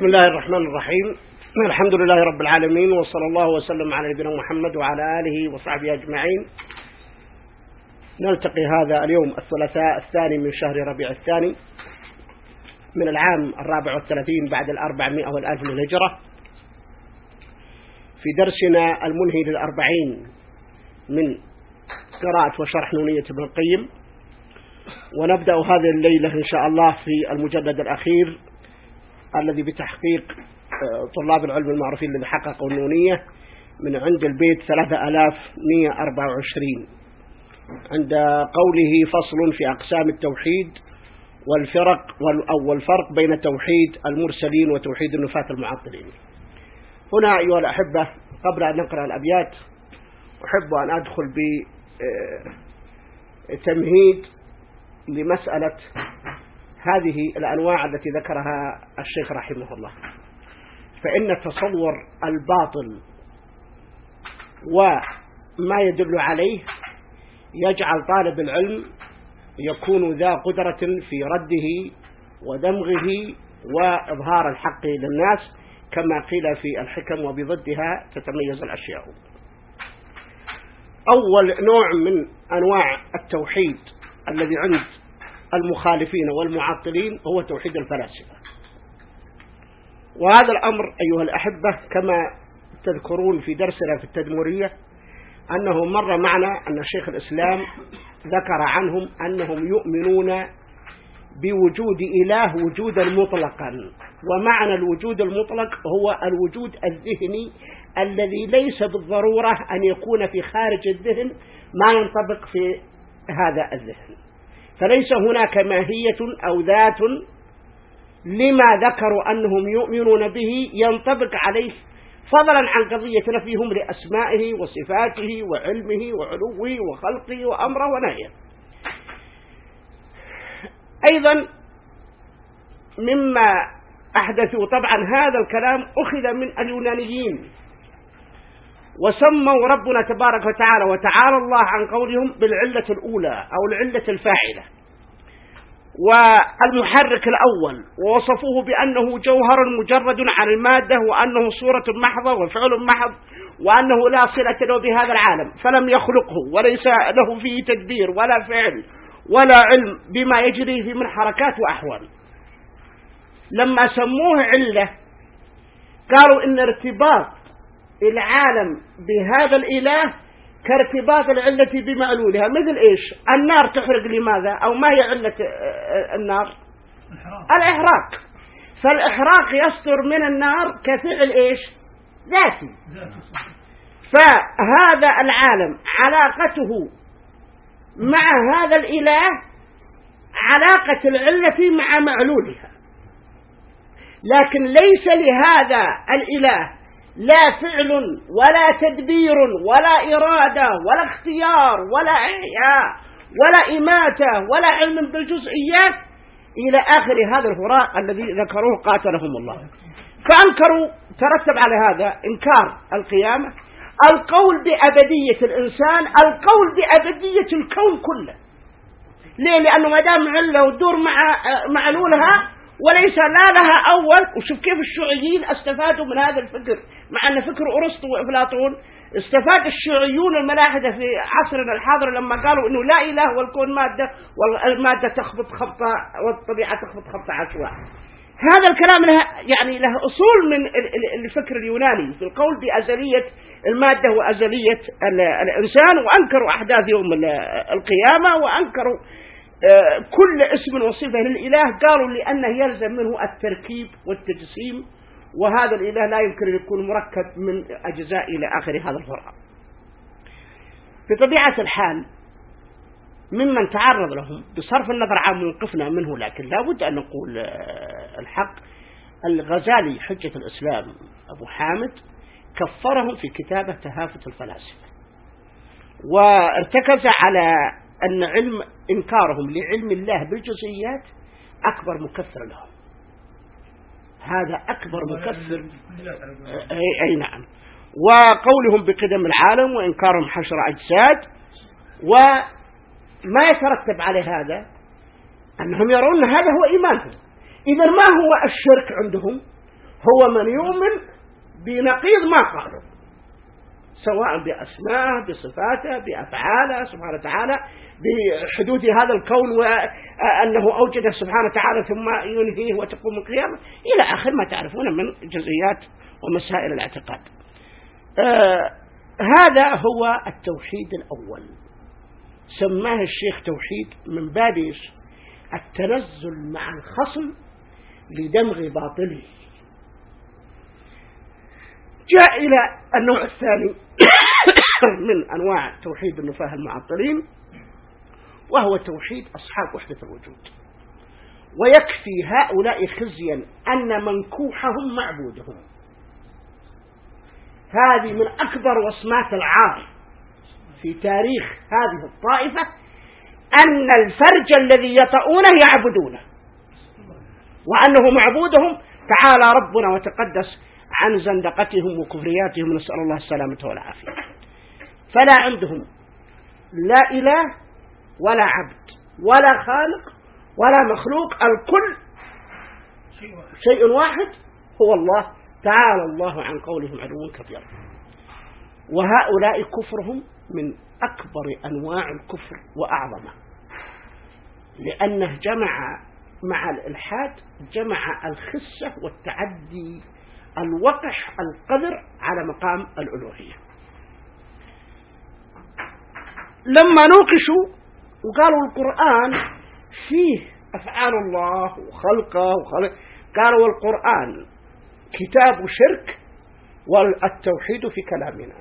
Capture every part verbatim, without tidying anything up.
بسم الله الرحمن الرحيم. الحمد لله رب العالمين، وصلى الله وسلم على نبينا محمد وعلى آله وصحبه أجمعين. نلتقي هذا اليوم الثلاثاء الثاني من شهر ربيع الثاني من العام الرابع والثلاثين بعد الأربعمائة والألف من الهجرة، في درسنا المنهي للأربعين من قراءة وشرح نونية ابن القيم. ونبدأ هذه الليلة إن شاء الله في المجلد الأخير الذي بتحقيق طلاب العلم المعروفين الذي حققوا النونية من عند البيت ثلاثة آلاف ومئة وأربعة وعشرين، عند قوله فصل في أقسام التوحيد والفرق والفرق بين توحيد المرسلين وتوحيد النفاة المعطلين. هنا أيها الأحبة، قبل أن نقرأ الأبيات أحب أن أدخل بتمهيد لمسألة هذه الأنواع التي ذكرها الشيخ رحمه الله. فإن التصور الباطل وما يدل عليه يجعل طالب العلم يكون ذا قدرة في رده ودمغه وإظهار الحق للناس، كما قيل في الحكم وبضدها تتميز الأشياء. أول نوع من أنواع التوحيد الذي عند المخالفين والمعطلين هو توحيد الفلاسفة. وهذا الأمر أيها الأحبة كما تذكرون في درسنا في التدمرية أنه مر معنا أن شيخ الإسلام ذكر عنهم أنهم يؤمنون بوجود إله وجودا مطلقا، ومعنى الوجود المطلق هو الوجود الذهني الذي ليس بالضرورة أن يكون في خارج الذهن ما ينطبق في هذا الذهن، فليس هناك ماهية أو ذات لما ذكروا أنهم يؤمنون به ينطبق عليه، فضلا عن قضية نفيهم لأسمائه وصفاته وعلمه وعلوه وخلقه وأمره ونهيه. أيضا مما أحدثوا طبعا هذا الكلام أخذ من اليونانيين، وسموا ربنا تبارك وتعالى وتعالى الله عن قولهم بالعلة الأولى أو العلة الفاعلة والمحرك الأول، ووصفوه بأنه جوهر مجرد عن المادة، وأنه صورة محضة وفعل محض، وأنه لا صلة له بهذا العالم فلم يخلقه وليس له فيه تدبير ولا فعل ولا علم بما يجري في من حركات وأحوال. لما سموه علة قالوا إن ارتباط العالم بهذا الإله كارتباط العلة بمعلولها. مثل إيش؟ النار تحرق لماذا؟ أو ما هي علة النار؟ الإحراق. فالإحراق يصدر من النار كفعل إيش؟ ذاتي. فهذا العالم علاقته مع هذا الإله علاقة العلة مع معلولها، لكن ليس لهذا الإله لا فعل ولا تدبير ولا إرادة ولا اختيار ولا إحياء ولا إماتة ولا علم بالجزئيات إلى آخر هذا الفراق الذي ذكروه قاتلهم الله. فأنكروا، ترتب على هذا إنكار القيامة، القول بأبدية الإنسان، القول بأبدية الكون كله. ليه؟ لأنه ما دام علة وتدور مع معلولها وليس لا لها أول. وشوف كيف الشيوعيين استفادوا من هذا الفكر، مع أن فكر أرسطو وأفلاطون استفاد الشيوعيون الملاحدة في عصرنا الحاضر لما قالوا إنه لا إله والكون مادة والمادة تخبط خبطة والطبيعة تخبط خبطة عشواء. هذا الكلام له يعني له أصول من الفكر اليوناني في القول بأزلية المادة وأزلية الإنسان، وأنكروا أحداث يوم القيامة، وأنكروا كل اسم وصفة للإله، قالوا لأنه يلزم منه التركيب والتجسيم، وهذا الإله لا يمكن أن يكون مركب من أجزاء إلى آخر هذا الفرع. في طبيعة الحال ممن تعرض لهم بصرف النظر عن موقفنا منه، لكن لا بد أن نقول الحق، الغزالي حجة الإسلام أبو حامد كفرهم في كتابة تهافت الفلاسفة، وارتكز على أن علم إنكارهم لعلم الله بالجزئيات أكبر مكفر لهم. هذا أكبر مكفر. أي, أي نعم. وقولهم بقدم العالم وإنكارهم حشر أجساد، وما يترتب على هذا أنهم يرون هذا هو إيمانهم. إذا ما هو الشرك عندهم؟ هو من يؤمن بنقيض ما قالوا، سواء بأسماءه بصفاته بأفعاله سبحانه وتعالى، بحدوث هذا الكون وأنه أوجده سبحانه وتعالى ثم ينهيه وتقوم القيامة إلى آخر ما تعرفون من جزئيات ومسائل الاعتقاد. آه هذا هو التوحيد الأول، سماه الشيخ توحيد من باب التنزل مع الخصم لدمغ باطله. جاء إلى النوع الثاني من أنواع توحيد النفاة المعطلين، وهو توحيد أصحاب وحدة الوجود. ويكفي هؤلاء خزيا أن منكوحهم معبودهم. هذه من أكبر وصمات العار في تاريخ هذه الطائفة، أن الفرج الذي يطؤونه يعبدونه، وأنه معبودهم. تعالى ربنا وتقدس عن زندقتهم وكفرياتهم، نسأل الله السلامة والعافية. فلا عندهم لا إله ولا عبد ولا خالق ولا مخلوق، الكل شيء واحد هو الله، تعالى الله عن قولهم علوا كبيرا. وهؤلاء كفرهم من أكبر أنواع الكفر وأعظمه، لأنه جمع مع الإلحاد جمع الخسة والتعدي الوقح القذر على مقام الألوهية. لما نوقشوا وقالوا القرآن فيه أفعال الله وخلقه وخلق، قالوا القرآن كتاب شرك والتوحيد في كلامنا.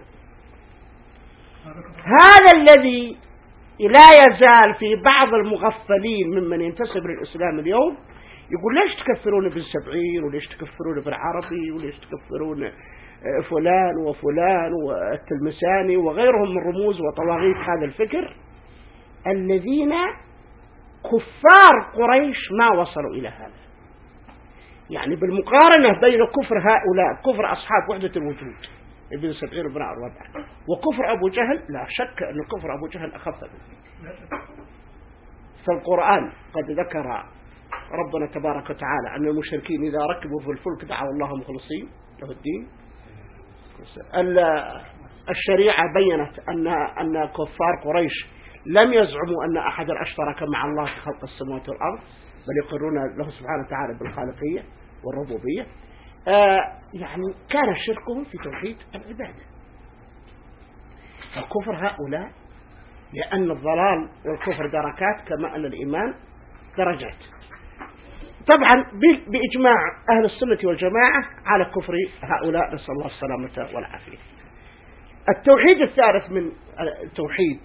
هذا الذي لا يزال في بعض المغفلين ممن ينتسب للإسلام اليوم يقول ليش تكفرون بالسبعين وليش تكفرون بالعربي وليش تكفرون فلان وفلان والتلمساني وغيرهم من رموز وطواغيت هذا الفكر، الذين كفار قريش ما وصلوا إلى هذا. يعني بالمقارنة بين كفر هؤلاء كفر أصحاب وحدة الوجود ابن سبعين وابن أربعة وكفر أبو جهل، لا شك أن كفر أبو جهل أخف منه. فالقرآن قد ذكر ربنا تبارك وتعالى أن المشركين إذا ركبوا في الفلك دعوا الله مخلصين له الدين. الشريعة بيّنت أن أن كفار قريش لم يزعموا أن أحد أشترك مع الله في خلق السماوات والأرض، بل يقرون له سبحانه وتعالى بالخالقية والربوبية. آه يعني كان شركهم في توحيد العبادة. فكفر هؤلاء، لأن الضلال والكفر دركات كما أن الإيمان درجات. طبعا بإجماع أهل السنة والجماعة على كفر هؤلاء، نسأل الله السلامة والعافية. التوحيد الثالث من توحيد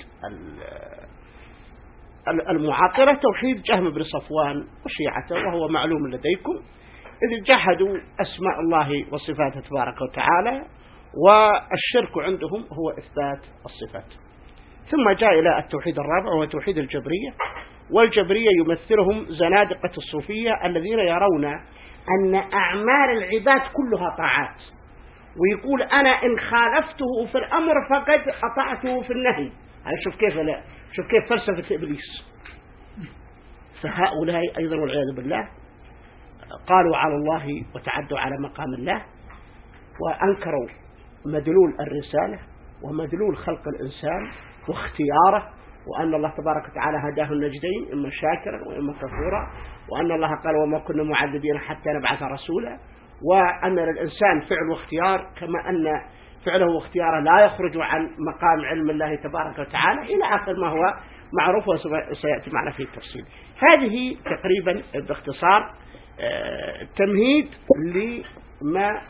المعاطلة توحيد جهم بن صفوان وشيعته، وهو معلوم لديكم، إذ جحدوا أسماء الله وصفاته تبارك وتعالى، والشرك عندهم هو إثبات الصفات. ثم جاء إلى التوحيد الرابع وهو توحيد الجبرية. والجبرية يمثلهم زنادقة الصوفية الذين يرون أن أعمال العباد كلها طاعات، ويقول أنا إن خالفته في الأمر فقد أطعته في النهي. يعني شوف كيف لا شوف كيف فلسفة إبليس. فهؤلاء أيضا والعياذ بالله قالوا على الله وتعدوا على مقام الله، وأنكروا مدلول الرسالة ومدلول خلق الإنسان واختياره، وأن الله تبارك وتعالى هداه النجدين إما شاكرا وإما كفورا، وأن الله قال وما كنا معذبين حتى نبعث رسولا، وأن للإنسان فعل واختيار كما أن فعله واختياره لا يخرج عن مقام علم الله تبارك وتعالى، إلى آخر ما هو معروف وسيأتي معنا في التفصيل. هذه تقريبا باختصار تمهيد لما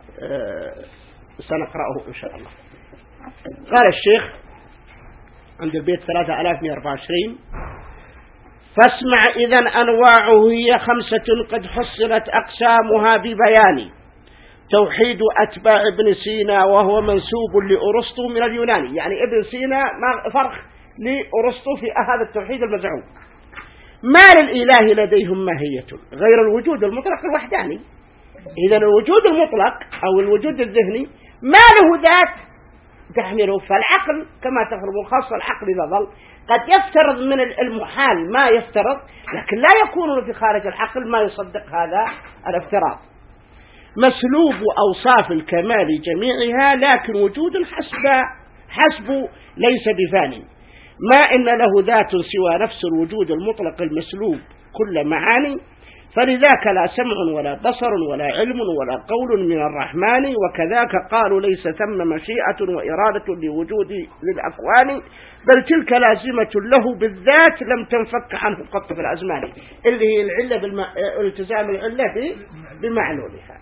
سنقرأه إن شاء الله. قال الشيخ عند البيت ثلاثة آلاف ومئة وأربعة وعشرين: فاسمع إذن أنواعه هي خمسة قد حصلت أقسامها ببيان. توحيد أتباع ابن سينا وهو منسوب لأرسطو من اليوناني، يعني ابن سينا ما فرق لأرسطو في هذا التوحيد المزعوم. ما للإله لديهم ماهية غير الوجود المطلق الوحداني. إذن الوجود المطلق أو الوجود الذهني ما له ذات تحمله، فالعقل كما تفرض خاصة العقل إذا ظل قد يفترض من المحال ما يفترض، لكن لا يكون في خارج العقل ما يصدق هذا الافتراض. مسلوب أوصاف الكمال جميعها، لكن وجود حسب حسب ليس بفاني، ما إن له ذات سوى نفس الوجود المطلق المسلوب كل معاني، فلذاك لا سمع ولا بصر ولا علم ولا قول من الرحمن. وكذاك قالوا ليس ثم مشيئة وإرادة لوجود للأكوان، بل تلك لازمة له بالذات لم تنفك عنه قط في الأزمان، اللي هي العلة بالم... التزام العلة بمعلولها.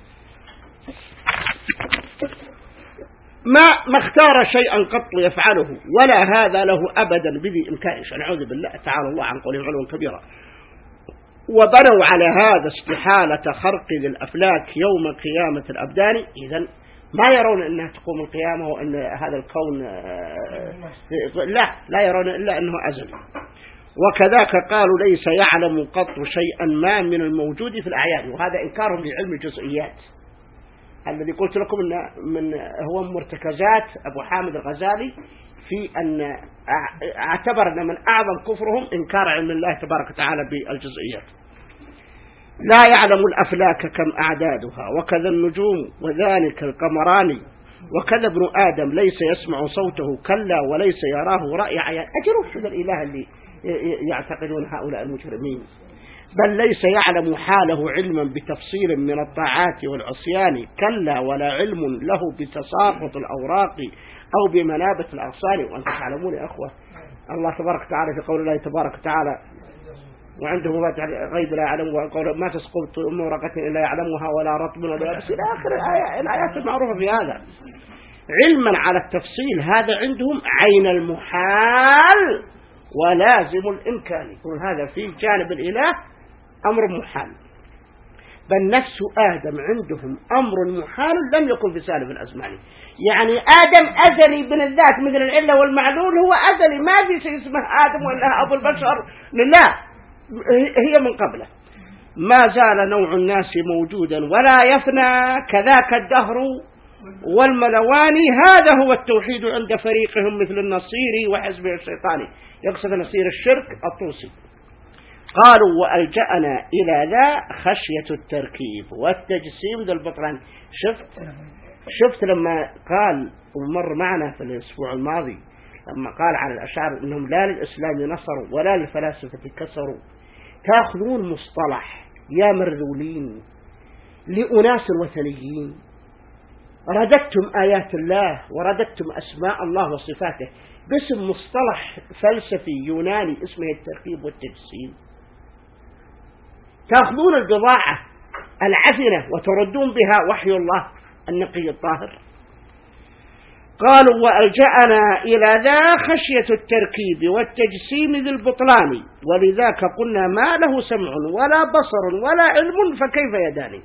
ما ما اختار شيئا قط يفعله، ولا هذا له أبدا بذي إمكانه، نعوذ بالله تعالى الله عن قولهم علوا كبيرا. وبنوا على هذا استحالة خرق للأفلاك يوم قيامة الأبدان. إذن ما يرون أنها تقوم القيامة وأن هذا الكون لا لا يرون إلا أنه أزل. وكذاك قالوا ليس يعلم قط شيئا ما من الموجود في الأعيان، وهذا إنكارهم لعلم الجزئيات الذي قلت لكم إنه من هو مرتكزات أبو حامد الغزالي في أن اعتبر أن من أعظم كفرهم إنكار علم الله تبارك وتعالى بالجزئيات. لا يعلم الأفلاك كم أعدادها، وكذا النجوم وذلك القمران، وكذا ابن آدم ليس يسمع صوته كلا وليس يراه رأي عيان. أجروا هذا الإله اللي يعتقدون هؤلاء المجرمين. بل ليس يعلم حاله علما بتفصيل من الطاعات والعصيان، كلا ولا علم له بتساقط الأوراق أو بمنابة الأغصان. وأنت تعلمون يا أخوة الله تبارك وتعالى في قول الله تبارك وتعالى وعنده مفاتيح الغيب لا يعلم، وقول ما تسقط من ورقة إلا يعلمها ولا رطب ولا يابس إلى آخر الآية الآيات المعروفة في هذا. علما على التفصيل هذا عندهم عين المحال ولازم الإمكان. يقول هذا في جانب الإله أمر محال، بل نفس آدم عندهم أمر محال لم يكن في سالف الأزمان. يعني آدم أزلي من الذات مثل العلة والمعلول، هو أزلي ما في شيء اسمه آدم ولا أبو البشر، لا هي من قبله. ما زال نوع الناس موجودا ولا يفنى، كذاك الدهر والملوان. هذا هو التوحيد عند فريقهم مثل النصيري وحزبه الشيطاني، يقصد نصير الشرك الطوسي. قالوا وألجأنا إلى ذا خشية التركيب والتجسيم ذا البطلان. شفت شفت لما قال ومر معنا في الأسبوع الماضي لما قال على الأشاعرة إنهم لا للإسلام نصروا ولا للفلاسفة كسروا. تأخذون مصطلح يا مرذولين لأناس وثنيين، رددتم آيات الله ورددتم أسماء الله وصفاته باسم مصطلح فلسفي يوناني اسمه التركيب والتجسيم. تأخذون البضاعة العفنة وتردون بها وحي الله النقي الطاهر. قالوا وألجأنا إلى ذا خشية التركيب والتجسيم ذي البطلان، ولذاك قلنا ما له سمع ولا بصر ولا علم فكيف يداني.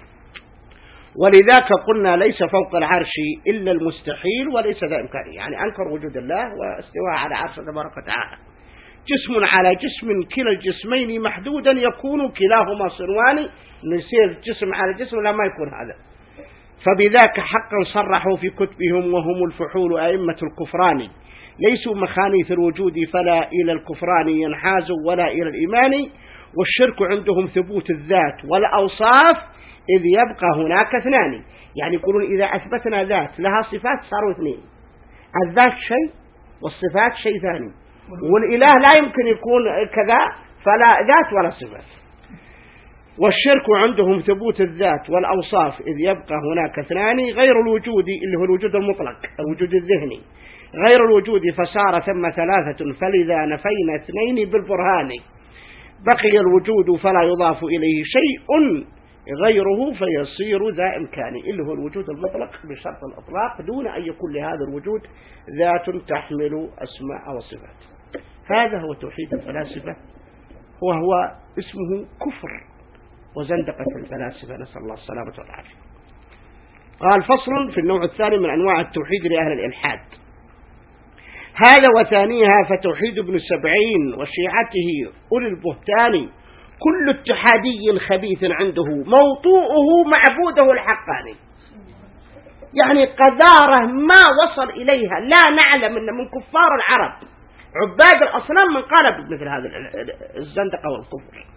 ولذاك قلنا ليس فوق العرش إلا المستحيل وليس ذا إمكاني، يعني أنكر وجود الله واستواء على عرش تبارك وتعالى. جسم على جسم كلا الجسمين محدودا يكون كلاهما صنوان، نسير جسم على جسم لا ما يكون هذا. فبذاك حقا صرحوا في كتبهم وهم الفحول أئمة الكفران، ليسوا مخانيث الوجود فلا إلى الكفران ينحازوا ولا إلى الإيمان. والشرك عندهم ثبوت الذات والأوصاف إذ يبقى هناك اثنان، يعني يقولون إذا أثبتنا ذات لها صفات صاروا اثنين، الذات شيء والصفات شيء ثاني، والإله لا يمكن يكون كذا فلا ذات ولا صفات. والشرك عندهم ثبوت الذات والأوصاف إذ يبقى هناك اثنان غير الوجود اللي هو الوجود المطلق الوجود الذهني، غير الوجود فصار ثم ثلاثة، فلذا نفينا اثنين بالبرهان. بقي الوجود فلا يضاف إليه شيء غيره فيصير ذا إمكاني، اللي هو الوجود المطلق بشرط الإطلاق دون أن يكون لهذا الوجود ذات تحمل أسماء وصفات. هذا هو توحيد الفلاسفة، وهو اسمه كفر وزندقة الفلاسفة، نسأل الله السلامة والعافية. قال فصل في النوع الثاني من أنواع التوحيد لأهل الإلحاد. هذا وثانيها فتوحيد ابن سبعين وشيعته أولي البهتان، كل اتحادي خبيث عنده موطوءه معبوده الحقاني. يعني قذارة ما وصل إليها لا نعلم أن من كفار العرب عباد الأصنام من قال مثل هذا الزندقة والكفر.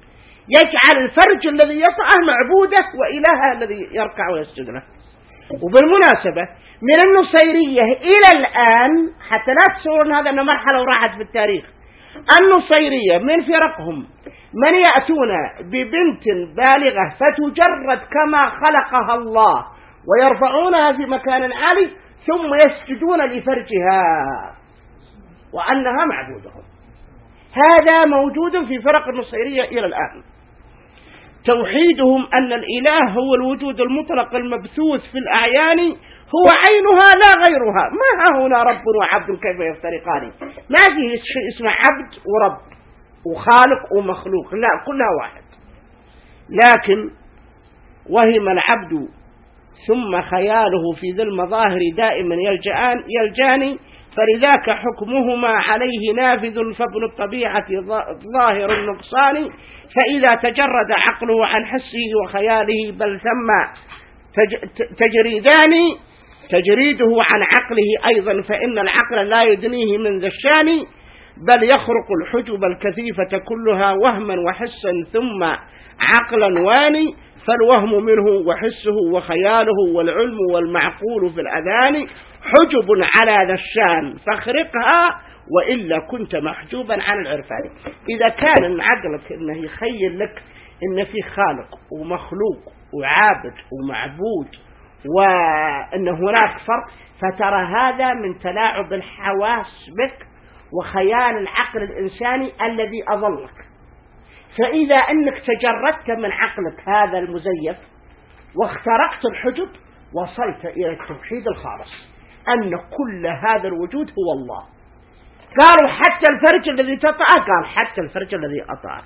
يجعل الفرج الذي يطأه معبوده وإلهه الذي يركع ويسجد له. وبالمناسبة من النصيرية إلى الآن، حتى لا تصورون هذا أنه مرحلة وراحت في التاريخ، النصيرية من فرقهم من يأتون ببنت بالغة فتجرد كما خلقها الله ويرفعونها في مكان عالي ثم يسجدون لفرجها وأنها معبودهم. هذا موجود في فرق النصيرية إلى الآن. توحيدهم أن الإله هو الوجود المطلق المبثوث في الأعيان، هو عينها لا غيرها. ما هنا رب وعبد كيف يفترقان؟ ما فيه شيء اسمه عبد ورب وخالق ومخلوق، لا، كلها واحد. لكن وهم العبد ثم خياله في ذي المظاهر دائما يلجأان يلجاني، فلذاك حكمهما عليه نافذ، فابن الطبيعة ظاهر النقصان. فإذا تجرد عقله عن حسه وخياله بل ثم تجريدان، تجريده عن عقله أيضا، فإن العقل لا يدنيه من ذا الشان، بل يخرق الحجب الكثيفة كلها وهما وحسا ثم عقلا واني، فالوهم منه وحسه وخياله والعلم والمعقول في الأذان حجب على ذا الشان، فاخرقها وإلا كنت محجوبا عن العرفان. إذا كان من عقلك إنه يخيل لك إن في خالق ومخلوق وعابد ومعبود وإن هناك فرق، فترى هذا من تلاعب الحواس بك وخيال العقل الإنساني الذي أضلك. فإذا أنك تجردت من عقلك هذا المزيف واخترقت الحجب، وصلت إلى التوحيد الخالص، أن كل هذا الوجود هو الله. قالوا حتى الفرج الذي تطأه، قال حتى الفرج الذي أطأه.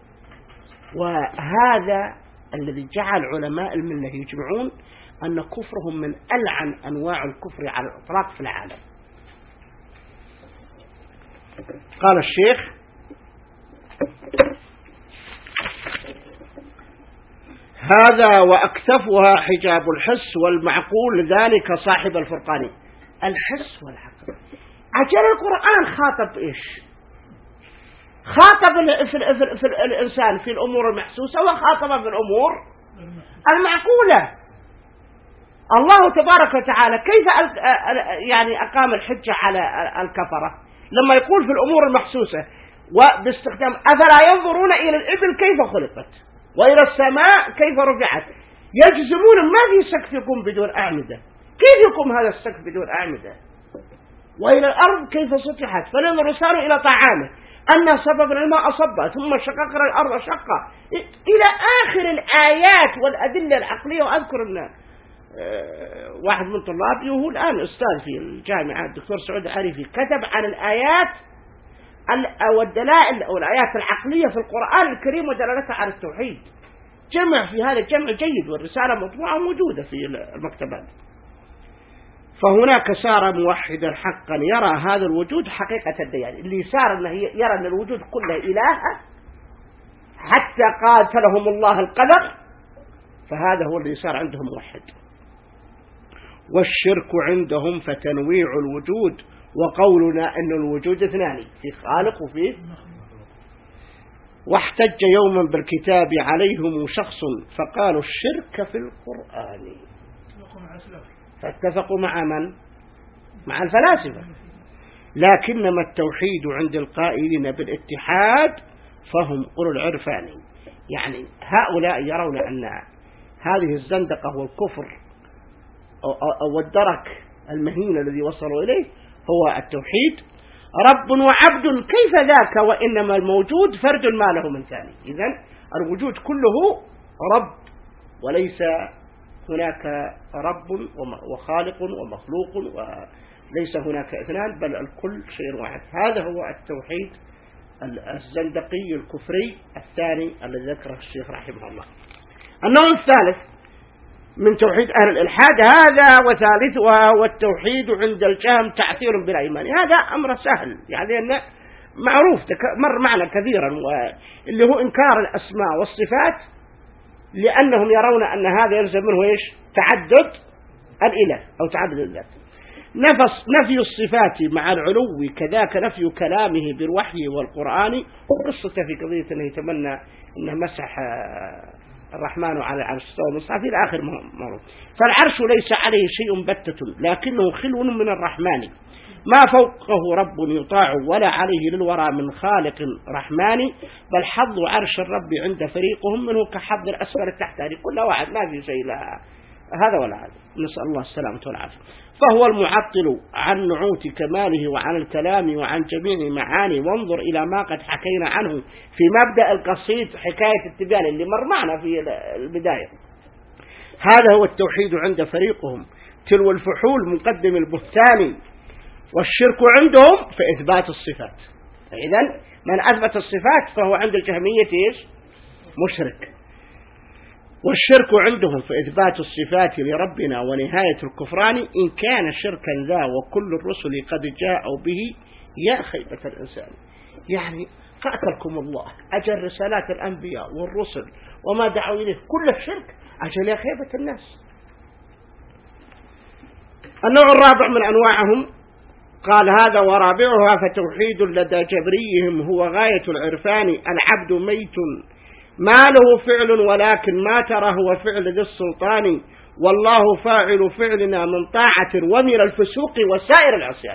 وهذا الذي جعل علماء الملة يجمعون أن كفرهم من ألعن أنواع الكفر على الإطلاق في العالم. قال الشيخ: هذا وأكثفها حجاب الحس والمعقول، ذلك صاحب الفرقان. الحس والعقل. عجل القرآن خاطب إيش؟ خاطب في, في, في الإنسان في الأمور المحسوسة، وخاطب في الأمور المعقولة. الله تبارك وتعالى كيف يعني أقام الحجة على الكفرة لما يقول في الأمور المحسوسة وباستخدام أفلا ينظرون إلى الإبل كيف خلقت وإلى السماء كيف رفعت، يجزمون ما في سقف يقوم بدون أعمدة، كيف يقوم هذا السقف بدون أعمدة؟ وإلى الأرض كيف سطحت، فلنظر الإنسان إلى طعامه أن صببنا الماء صبا ثم شققنا الأرض شقا، إلى آخر الآيات والأدلة العقلية. وأذكر أن واحد من طلابي وهو الآن أستاذ في الجامعة الدكتور سعود عريفي كتب عن الآيات والدلائل أو الآيات العقلية في القرآن الكريم ودلالتها على التوحيد، جمع في هذا الجمع جيد، والرسالة مطبوعة موجودة في المكتبات. فهناك صار موحدا حقا يرى هذا الوجود حقيقة الديان، اللي صار أنه يرى أن الوجود كله إله حتى قاتلهم الله القدر، فهذا هو اللي صار عندهم موحد. والشرك عندهم فتنويع الوجود، وقولنا أن الوجود اثنان، في خالق وفي. واحتج يوما بالكتاب عليهم شخص فقالوا الشرك في القرآن، فاتفقوا مع من؟ مع الفلاسفة. لكنما التوحيد عند القائلين بالاتحاد فهم أولو العرفان. يعني هؤلاء يرون أن هذه الزندقة والكفر أو الدرك المهين الذي وصلوا إليه هو التوحيد. رب وعبد كيف ذاك وإنما الموجود فرد ما له من ثاني. إذن الوجود كله رب، وليس هناك رب وخالق ومخلوق، وليس هناك اثنان، بل الكل شيء واحد. هذا هو التوحيد الزندقي الكفري الثاني الذي ذكره الشيخ رحمه الله. النوع الثالث من توحيد أهل الإلحاد هذا وثالثها، والتوحيد عند الجهم تعثير بلا إيمان. هذا أمر سهل، يعني أنه معروف مر معنا كثيرا، واللي هو إنكار الأسماء والصفات، لأنهم يرون أن هذا يلزم منه إيش؟ تعدد الإله أو تعدد الذات. نفس نفي الصفات مع العلو كذاك نفي كلامه بالوحي والقرآن. وقصته في قضية أنه يتمنى أنه مسح الرحمن على العرش والمصحف إلى آخر معروف. فالعرش ليس عليه شيء بتة لكنه خلو من الرحمن، ما فوقه رب يطاع ولا عليه للورى من خالق رحمن، بل حظ عرش الرب عند فريقهم منه كحظ الأسفل التحتاني، كل واحد ما في شيء لها هذا ولا هذا، نسأل الله السلامة والعافية. فهو المعطل عن نعوت كماله وعن الكلام وعن جميع معاني. وانظر إلى ما قد حكينا عنه في مبدأ القصيد حكاية التبيان اللي مر معنا في البداية. هذا هو التوحيد عند فريقهم، تلو الفحول مقدم البهتان، والشرك عندهم في إثبات الصفات. فإذا من أثبت الصفات فهو عند الجهمية إيش؟ مشرك. والشرك عندهم في إثبات الصفات لربنا ونهاية الكفران، إن كان شركا ذا وكل الرسل قد جاءوا به يا خيبة الإنسان. يعني قاتلكم الله، أجل رسالات الأنبياء والرسل وما دعوا إليه كل الشرك، أجل يا خيبة الناس. النوع الرابع من أنواعهم قال هذا ورابعها فتوحيد لدى جبريهم هو غاية العرفان. العبد ميت ما له فعل ولكن ما ترى هو فعل ذي السلطان، والله فاعل فعلنا من طاعة ومن الفسوق وسائر العصيان.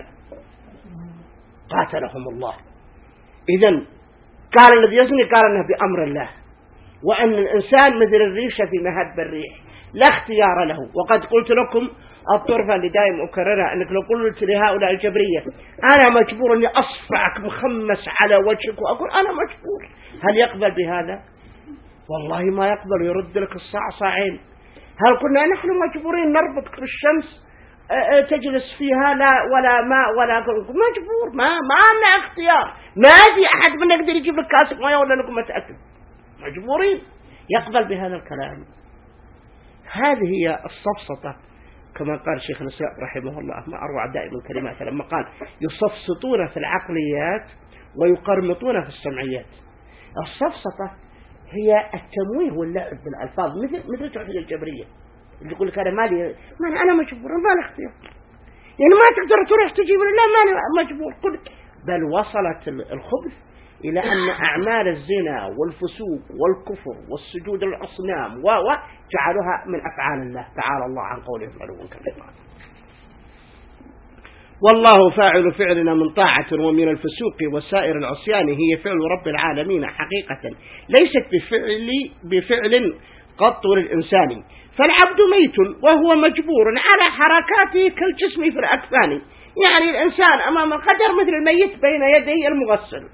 قاتلهم الله. إذن قال الذي يزني قال أنه بأمر الله، وأن الإنسان مثل الريشة في مهب الريح لا اختيار له. وقد قلت لكم الطرفة اللي دائما أكررها، أنك لو قلت لهؤلاء الجبرية أنا مجبور أني أصفعك مخمس على وجهك وأقول أنا مجبور، هل يقبل بهذا؟ والله ما يقبل، يرد لك الصعصعين. هل كنا نحن مجبورين نربطك بالشمس تجلس فيها لا ولا ماء ولا مجبور؟ ما ما لنا اختيار، ما في أحد منا يقدر يجيب لك كاسك ماء ولا لكم متأكد، مجبورين. يقبل بهذا الكلام. هذه هي السفسطة كما قال شيخ الإسلام رحمه الله، ما أروع دائما كلمات لما قال يسفسطون في العقليات ويقرمطون في السمعيات. السفسطة هي التمويه واللعب بالألفاظ، مثل مثل توحيد الجبرية اللي يقول لك أنا مالي ما أنا مجبور، ما لي اختيار، يعني ما تقدر تروح تجيب لا ما مجبور. بل وصلت الخبث إلى أن أعمال الزنا والفسوق والكفر والسجود للأصنام وجعلوها من أفعال الله تعالى الله عن قوله علوا كبيرا. والله فاعل فعلنا من طاعة ومن الفسوق وسائر العصيان هي فعل رب العالمين حقيقة، ليست بفعل, بفعل قط للإنسان. فالعبد ميت وهو مجبور على حركاته كالجسم في الأكفان، يعني الإنسان أمام القدر مثل الميت بين يدي المغسل.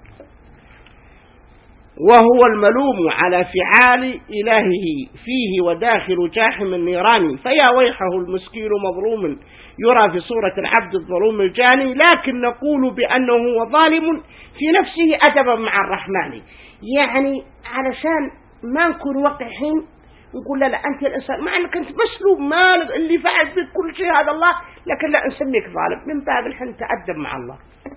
وهو الملوم على فعال إلهه فيه وداخل جاحم النيران، فيا ويحه المسكين مظلوم يرى في صورة العبد الظلوم الجاني. لكن نقول بأنه هو ظالم في نفسه أدبا مع الرحمن، يعني علشان ما نكون وقحين نقول لا, لا أنت الإنسان مع أنك أنت مسلوب مالك اللي فعل بك كل شيء هذا الله، لكن لا نسميك ظالم من باب الحين تأدب مع الله.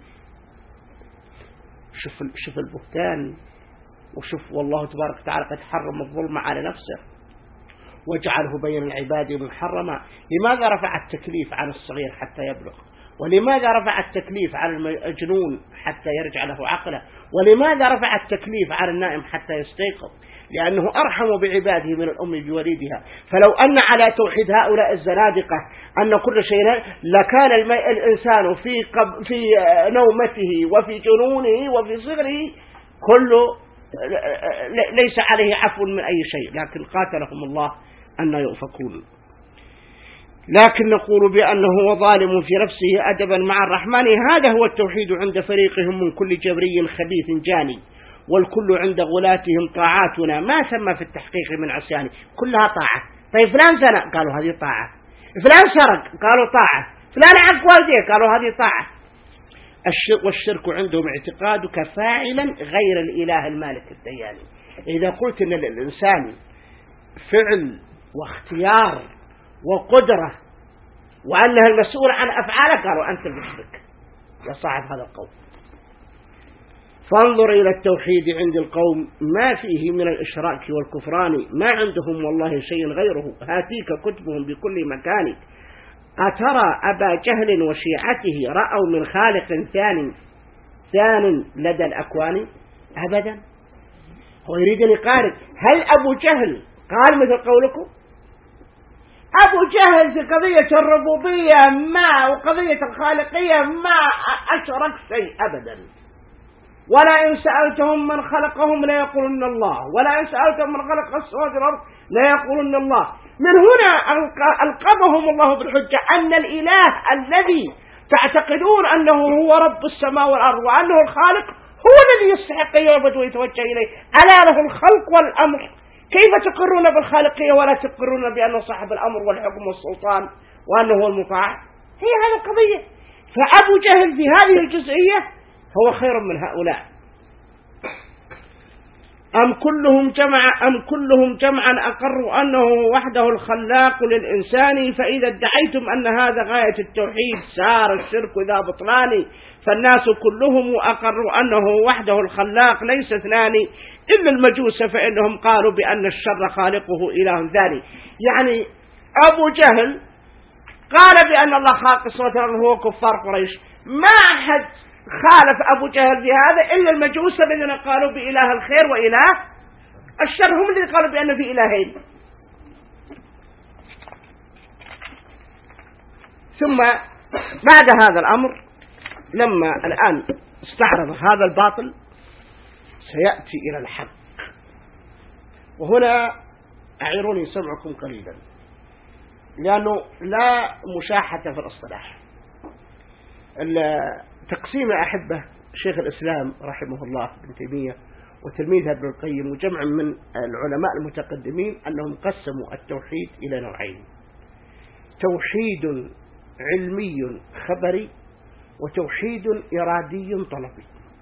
شوف شوف البهتان، وشوف والله تبارك وتعالى قد حرم الظلم على نفسه وجعله بين العباد محرما. لماذا رفع التكليف عن الصغير حتى يبلغ؟ ولماذا رفع التكليف عن المجنون حتى يرجع له عقله؟ ولماذا رفع التكليف عن النائم حتى يستيقظ؟ لأنه أرحم بعباده من الأم بوليدها. فلو أن على توحيد هؤلاء الزنادقة أن كل شيء لكان الإنسان في, قب في نومته وفي جنونه وفي صغره كله ليس عليه عفو من أي شيء، لكن قاتلهم الله أن يؤفكون. لكن نقول بأنه هو ظالم في نفسه أدبا مع الرحمن. هذا هو التوحيد عند فريقهم من كل جبري خبيث جاني، والكل عند غلاتهم طاعاتنا ما ثم في التحقيق من عصيان، كلها طاعة. طيب فلان زنا قالوا هذه طاعة، فلان سرق قالوا طاعة، فلان عق والديه قالوا هذه طاعة. والشرك عندهم اعتقادك فاعلا غير الإله المالك الديان. إذا قلت أن الإنسان فعل واختيار وقدرة وأنها المسؤول عن أفعاله قالوا أنت المشرك يا صاحب هذا القول. فانظر إلى التوحيد عند القوم ما فيه من الإشراك والكفران، ما عندهم والله شيء غيره، هاتيك كتبهم بكل مكان أترى أبا جهل وشيعته رأوا من خالق ثاني ثان لدى الأكوان؟ أبدا. هو يريد أن يقارن. هل أبو جهل قال مثل قولكم؟ أبو جهل في قضية الربوبية ما وقضية الخالقية ما أشرك شيء أبدا. ولا إن سألتهم من خلقهم لا يقولون الله، ولا إن سألتهم من خلق السماوات والأرض لا يقولون الله. من هنا ألقبهم الله بالحجة أن الإله الذي تعتقدون أنه هو رب السماء والأرض وأنه الخالق هو الذي يستحق أن يعبد ويتوجه إليه. ألا له الخلق والأمر. كيف تقرون بالخالقية ولا تقرون بأنه صاحب الأمر والحكم والسلطان وأنه هو المطاع؟ هي هذه القضية. فأبو جهل في هذه الجزئية هو خير من هؤلاء. أم كلهم جمع أم كلهم جمعا أقروا أنه وحده الخلاق للإنسان، فإذا ادعيتم أن هذا غاية التوحيد صار الشرك ذا بطلان، فالناس كلهم أقروا أنه وحده الخلاق ليس اثنان إلا المجوس، فإنهم قالوا بأن الشر خالقه إله ثاني. يعني أبو جهل قال بأن الله خالق السماوات والأرض هو كفار قريش، ما أحد خالف أبو جهل في هذا إلا المجوس الذين قالوا بإله الخير وإله الشر، هم الذين قالوا بأن في إلهين. ثم بعد هذا الأمر لما الآن استعرض هذا الباطل سيأتي إلى الحق. وهنا أعيروني سمعكم قليلا لأنه لا مشاحة في الاصطلاح. تقسيم أحبه شيخ الإسلام رحمه الله ابن تيمية وتلميذه ابن القيم وجمع من العلماء المتقدمين أنهم قسموا التوحيد إلى نوعين: توحيد علمي خبري وتوحيد إرادي طلبي.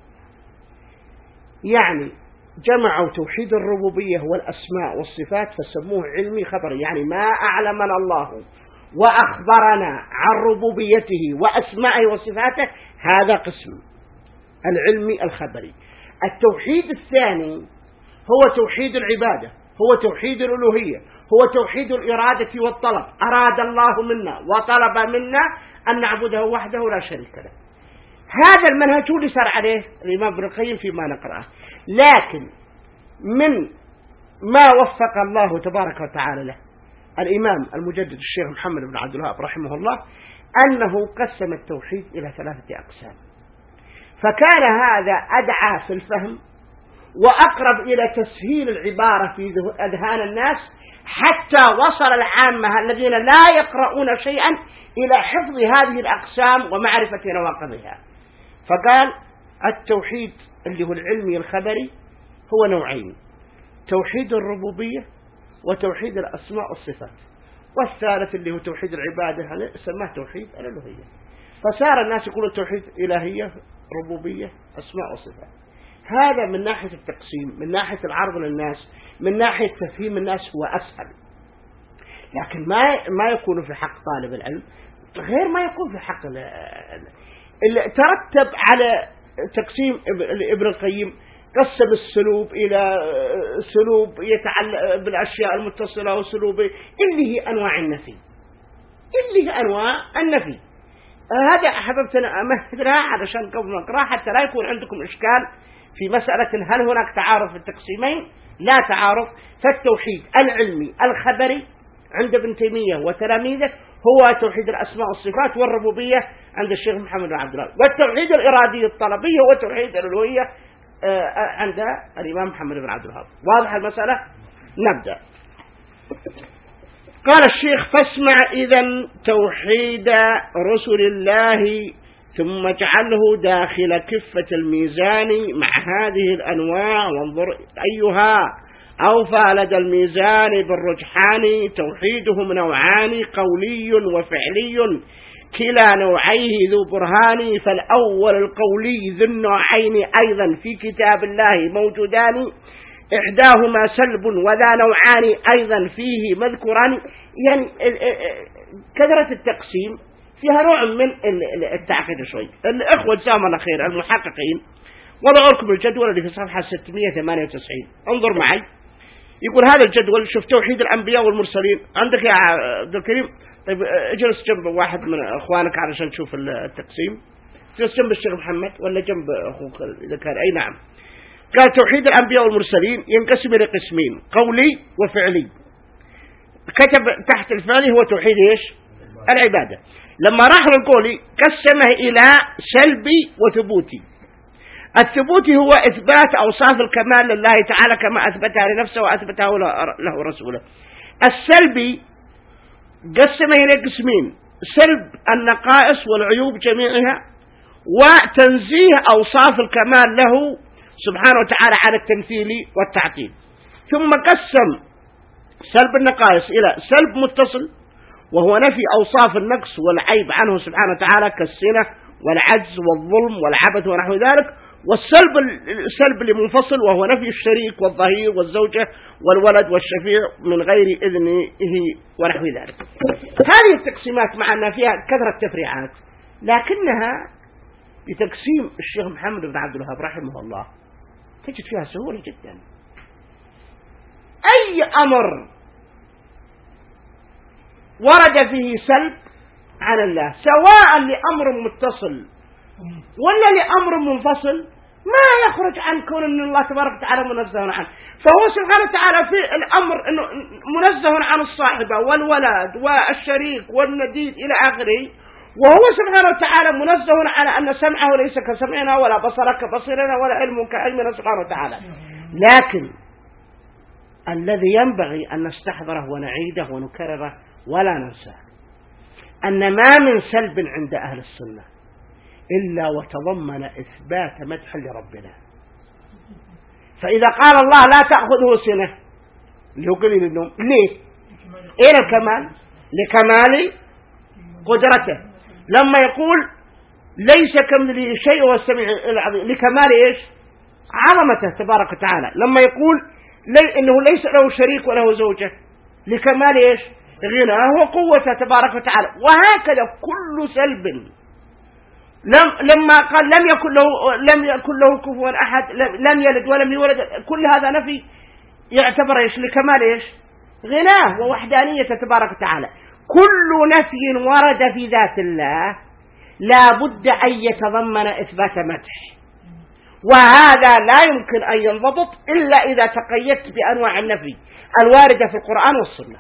يعني جمعوا توحيد الربوبية والأسماء والصفات فسموه علمي خبري، يعني ما أعلمنا الله وأخبرنا عن ربوبيته وأسمائه وصفاته، هذا قسم العلمي الخبري. التوحيد الثاني هو توحيد العبادة، هو توحيد الألوهية، هو توحيد الإرادة والطلب. أراد الله منا وطلب منا أن نعبده وحده لا شريك له. هذا المنهج اللي سار عليه الإمام ابن القيم فيما نقرأه. لكن من ما وفق الله تبارك وتعالى له الإمام المجدد الشيخ محمد بن عبد الوهاب رحمه الله أنه قسم التوحيد إلى ثلاثة أقسام، فكان هذا أدعى في الفهم وأقرب إلى تسهيل العبارة في أذهان الناس، حتى وصل العامة الذين لا يقرؤون شيئا إلى حفظ هذه الأقسام ومعرفة نواقضها. فقال التوحيد اللي هو العلمي الخبري هو نوعين: توحيد الربوبية وتوحيد الأسماء والصفات، والثالث اللي هو توحيد العبادة سماه توحيد الألوهية. فصار الناس يقولوا توحيد إلهية ربوبية أسماء وصفات. هذا من ناحية التقسيم، من ناحية العرض للناس، من ناحية تفهيم الناس هو أسهل. لكن ما ما يكون في حق طالب العلم غير ما يكون في حق اللي ترتب على تقسيم ابن القيم. قسم السلوب إلى سلوب يتعلق بالأشياء المتصلة وسلوب اللي هي أنواع النفي، اللي هي أنواع النفي. هذا أحببتنا أمهدها علشان قبل ما نقرأ حتى لا يكون عندكم إشكال في مسألة هل هناك تعارض في التقسيمين. لا تعارض. فالتوحيد العلمي الخبري عند ابن تيمية وتلاميذه هو توحيد الأسماء والصفات، والربوبية عند الشيخ محمد بن عبد الوهاب، والتوحيد الإرادي الطلبي هو توحيد الألوهية عند الإمام محمد بن عبد الوهاب. واضح المسألة؟ نبدأ. قال الشيخ: فاسمع إذن توحيد رسل الله ثم اجعله داخل كفة الميزان مع هذه الأنواع، وانظر أيها أوفى لدى الميزان بالرجحان. توحيدهم نوعان: قولي وفعلي، كلا نوعيه ذو برهان. فالأول القولي ذو النوعين أيضا في كتاب الله موجودان، إحداهما سلب وذا نوعان أيضا فيه مذكوران. يعني كثرة التقسيم فيها نوع من التعقيد شوي. الأخوة جزاهم الله خير المحققين وضعوا لكم الجدول اللي في صفحة ستمائة وثمانية وتسعين. انظر معي، يقول هذا الجدول، شوف توحيد الأنبياء والمرسلين عندك يا عبد الكريم، طيب اجلس جنب واحد من اخوانك علشان تشوف التقسيم. اجلس جنب الشيخ محمد ولا جنب اخوك اذا كان. اي نعم. قال توحيد الانبياء والمرسلين ينقسم الى قسمين، قولي وفعلي. كتب تحت الفعلي هو توحيد ايش؟ العبادة. لما راح للقولي قسمه الى سلبي وثبوتي. الثبوتي هو اثبات اوصاف الكمال لله تعالى كما اثبتها لنفسه واثبتها له رسوله. السلبي قسمه الى قسمين، سلب النقائص والعيوب جميعها وتنزيه اوصاف الكمال له سبحانه وتعالى عن التمثيل والتعطيل. ثم قسم سلب النقائص إلى سلب متصل وهو نفي أوصاف النقص والعيب عنه سبحانه وتعالى كالسنة والعجز والظلم والعبث ونحو ذلك، والسلب السلب المنفصل وهو نفي الشريك والظهير والزوجة والولد والشفيع من غير إذنه ونحو ذلك. هذه التقسيمات مع أن فيها كثرة تفريعات لكنها بتقسيم الشيخ محمد بن عبد الوهاب رحمه الله تجد فيها سهولة جدا. أي أمر ورد فيه سلب عن الله سواء لأمر متصل ولا لأمر منفصل ما يخرج عن كون أن الله تبارك وتعالى منزه عنه. فهو سبحانه وتعالى في الأمر أنه منزه عن الصاحبة والولد والشريك والنديد إلى آخره، وهو سبحانه وتعالى منزه على أن سمعه ليس كسمعنا ولا بصره كبصرنا ولا علم كعلمنا سبحانه وتعالى. لكن الذي ينبغي أن نستحضره ونعيده ونكرره ولا ننساه أن ما من سلب عند أهل السنة إلا وتضمن إثبات مدح لربنا. فإذا قال الله لا تأخذه سنة ليقلل النوم، ليه؟ إلى الكمال، لكمال قدرته. لما يقول ليس كمثله شيء وهو السميع العظيم لكمال إيش؟ عظمته تبارك وتعالى. لما يقول لي إنه ليس له شريك وله زوجة لكمال إيش؟ غناه وقوته تبارك وتعالى. وهكذا كل سلب لم لما قال لم يكن له لم يكن له كفوا أحد، لم يلد ولم يولد، كل هذا نفي يعتبر إيش؟ لكمال إيش؟ غناه ووحدانيته تبارك وتعالى. كل نفي ورد في ذات الله لا بد أن يتضمن إثبات مدح، وهذا لا يمكن أن ينضبط إلا إذا تقيدت بأنواع النفي الواردة في القرآن والسنة.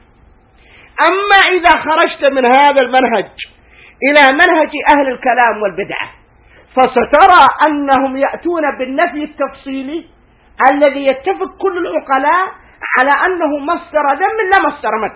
أما إذا خرجت من هذا المنهج إلى منهج أهل الكلام والبدعة فسترى أنهم يأتون بالنفي التفصيلي الذي يتفق كل العقلاء على أنه مصدر ذم لا مصدر مدح،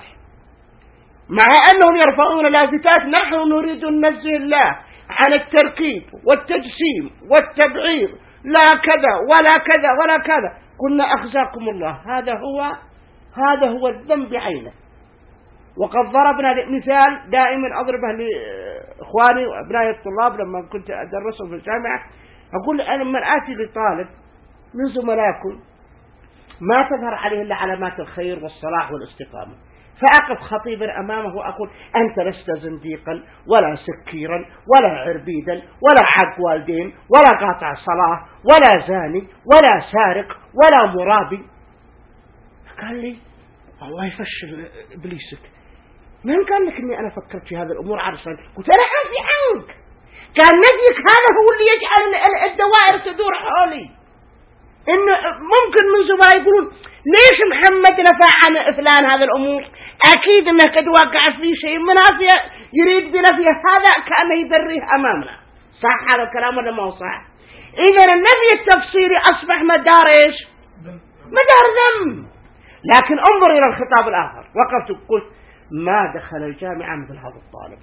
مع أنهم يرفعون لافتات نحن نريد أن ننزه الله عن التركيب والتجسيم والتبعير، لا كذا ولا كذا ولا كذا. قلنا أخزاكم الله، هذا هو هذا هو الذنب بعينه. وقد ضربنا مثال دائما أضربه لإخواني وأبنائي الطلاب لما كنت أدرسهم في الجامعة. أقول أنا لما آتي لطالب من زملائكم ما تظهر عليه إلا علامات الخير والصلاح والاستقامة، فأقف خطيبا أمامه وأقول أنت لست زنديقا ولا سكيرا ولا عربيدا ولا عاق والدين ولا قاطع صلاة ولا زاني ولا سارق ولا مرابي. قال لي الله يفشل إبليسك، من قال لك أني أنا فكرت في هذه الأمور عرشا؟ قلت أنا عافي عنك. كان نبيك هذا هو اللي يجعل الدوائر تدور حولي. إنه ممكن من زملاء يقولون ليش محمد نفع عن فلان هذه الأمور؟ أكيد أنه قد وقع في شيء منها يريد بنفيه، هذا كأنه يبريه أمامنا. صح هذا الكلام ولا ما هو صح؟ إذا النفي التفسيري أصبح مدار إيش؟ مدار ذم. لكن انظر إلى الخطاب الآخر. وقفت قلت ما دخل الجامعة مثل هذا الطالب،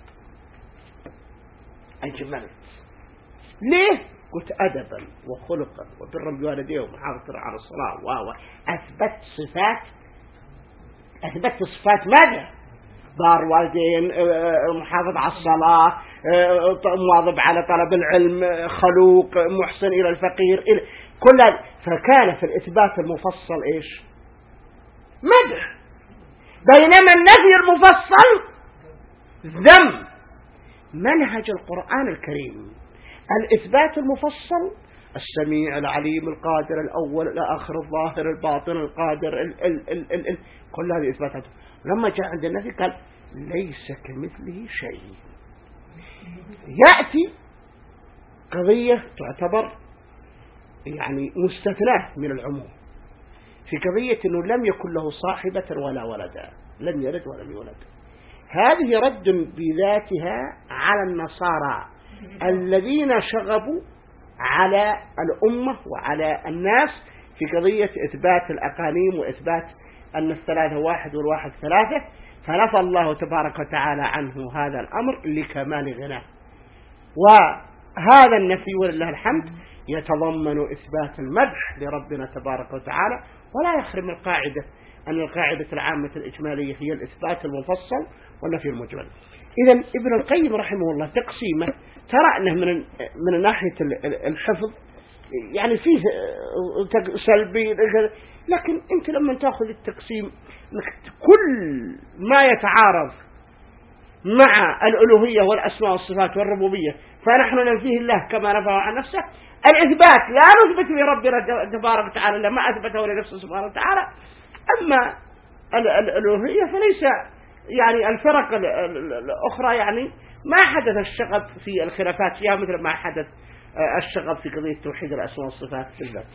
أجملت. ليه؟ قلت أدبا وخلقا وبرا بوالديه ومحافظة على الصلاة وهو أثبت صفات أثبت صفات ماذا؟ بار والدين، محافظ على الصلاة، مواظب على طلب العلم، خلوق، محسن إلى الفقير، إلى كل هذا. فكان في الإثبات المفصل إيش؟ مدح. بينما النفي المفصل ذم. منهج القرآن الكريم الإثبات المفصل السميع العليم القادر الأول الآخر الظاهر الباطن القادر ال ال ال ال ال كل هذه إثباتات. لما جاء عند النفي قال ليس كمثله شيء. يأتي قضية تعتبر يعني مستثناة من العموم في قضية أنه لم يكن له صاحبة ولا ولدا، لم يلد ولم يولد. هذه رد بذاتها على النصارى الذين شغبوا على الأمة وعلى الناس في قضية إثبات الأقانيم وإثبات أن الثلاثة واحد والواحد ثلاثة، فنفى الله تبارك وتعالى عنه هذا الأمر لكمال غناه. وهذا النفي ولله الحمد يتضمن إثبات المدح لربنا تبارك وتعالى، ولا يخرم القاعدة أن القاعدة العامة الإجمالية هي الإثبات المفصل والنفي المجمل. إذا ابن القيم رحمه الله تقسيمه ترى أنه من من ناحية الحفظ يعني فيه سلبي، لكن أنت لما تأخذ التقسيم كل ما يتعارض مع الألوهية والأسماء والصفات والربوبية فنحن ننفيه الله كما نفاه عن نفسه. الإثبات لا نثبت لربنا تبارك وتعالى لما أثبته لنفسه سبحانه وتعالى. أما الألوهية فليس يعني الفرق الأخرى يعني ما حدث الشغب في الخلافات فيها مثل ما حدث الشغب في قضية توحيد الأسماء والصفات بالذات.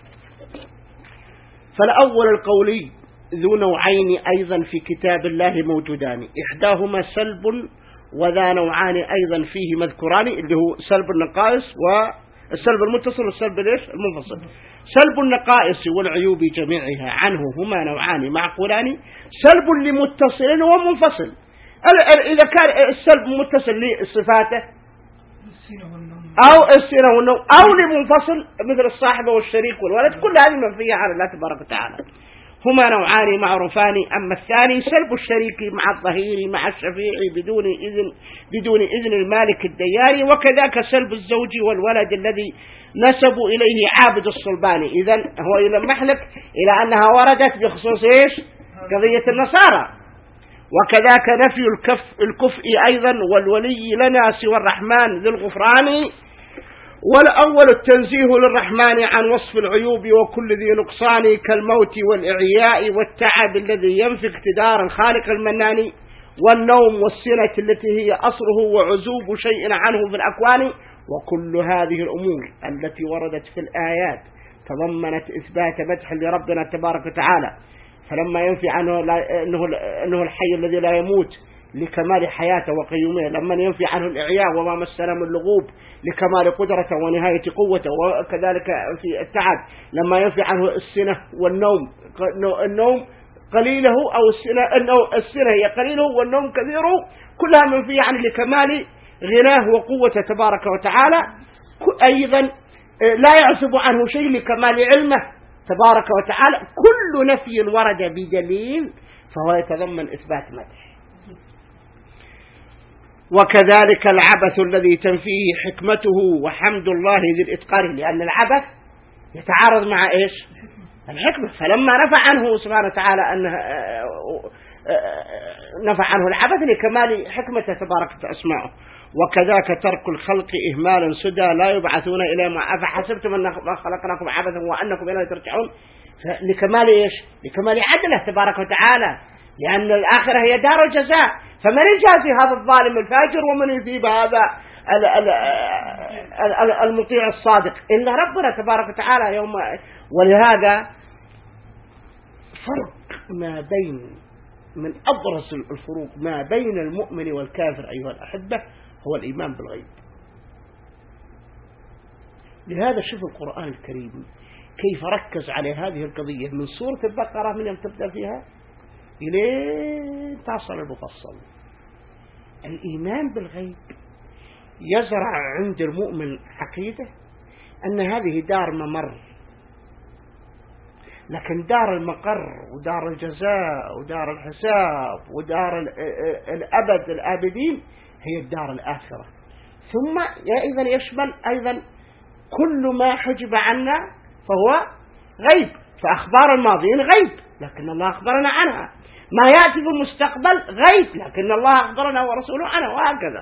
فالأول القولي ذو نوعين أيضا في كتاب الله موجودان، إحداهما سلب وذا نوعان أيضا فيه مذكوران، اللي هو سلب النقائص والسلب المتصل والسلب ليش المنفصل. سلب النقائص والعيوب جميعها عنه هما نوعان معقولان، سلب لمتصل ومنفصل. إذا كان السلب متصل لصفاته أو السنة والنوم أو لمنفصل مثل الصاحبة والشريك والولد، كل هذه منفية على الله تبارك وتعالى. هما نوعان معروفان. أما الثاني سلب الشريك مع الظهير مع الشفيع بدون إذن بدون إذن المالك الديان، وكذاك سلب الزوج والولد الذي نسبوا إليه عابد الصلبان. إذن هو يلمح لك إلى أنها وردت بخصوص إيش؟ قضية النصارى. وكذاك نفي الكف الكفء أيضا والولي لنا سوى الرحمن ذي الغفران. والأول التنزيه للرحمن عن وصف العيوب وكل ذي نقصان كالموت والإعياء والتعب الذي ينفي اقتدار الخالق المنان، والنوم والسنة التي هي أصله وعزوب شيء عنه في الأكوان. وكل هذه الأمور التي وردت في الآيات تضمنت إثبات مدح لربنا تبارك وتعالى، فلما ينفي عنه أنه, أنه الحي الذي لا يموت لكمال حياته وقيومه، لما ينفي عنه الإعياء وما مسنا من لغوب لكمال قدرته ونهاية قوته، وكذلك في التعب لما ينفي عنه السنة والنوم، النوم قليله أو السنة, السنة هي قليله والنوم كثيره، كلها منفية عنه لكمال غناه وقوته تبارك وتعالى. أيضا لا يعزب عنه شيء لكمال علمه تبارك وتعالى. كل نفي ورد بدليل فهو يتضمن إثبات مدح. وكذلك العبث الذي تنفيه حكمته وحمد الله ذي الإتقان، لأن العبث يتعارض مع إيش؟ الحكمة. فلما نفى عنه سبحانه وتعالى أنه نفى عنه العبث لكمال حكمته تبارك أسماؤه. وكذاك ترك الخلق إهمالا سدى لا يبعثون إلى ما أفحسبتم أن خلقناكم عبثا وأنكم إليه ترجعون، لكمال إيش؟ لكمال عدله تبارك وتعالى، لأن الآخرة هي دار الجزاء. فمن يجازي هذا الظالم الفاجر ومن يثيب هذا المطيع الصادق إلا ربنا تبارك وتعالى يوم. ولهذا فرق ما بين من أبرز الفروق ما بين المؤمن والكافر أيها الأحبة هو الإيمان بالغيب. لهذا شوف القرآن الكريم كيف ركز على هذه القضية من سورة البقرة من يوم تبدأ فيها إلى تصل المفصل. الإيمان بالغيب يزرع عند المؤمن عقيدة أن هذه دار ممر، لكن دار المقر ودار الجزاء ودار الحساب ودار الأبد الآبدين هي الدار الآخرة. ثم أيضا يشمل أيضا كل ما حجب عنا فهو غيب، فأخبار الماضين غيب لكن الله أخبرنا عنها، ما يأتي في المستقبل غيب لكن الله أخبرنا ورسوله عنه، وهكذا.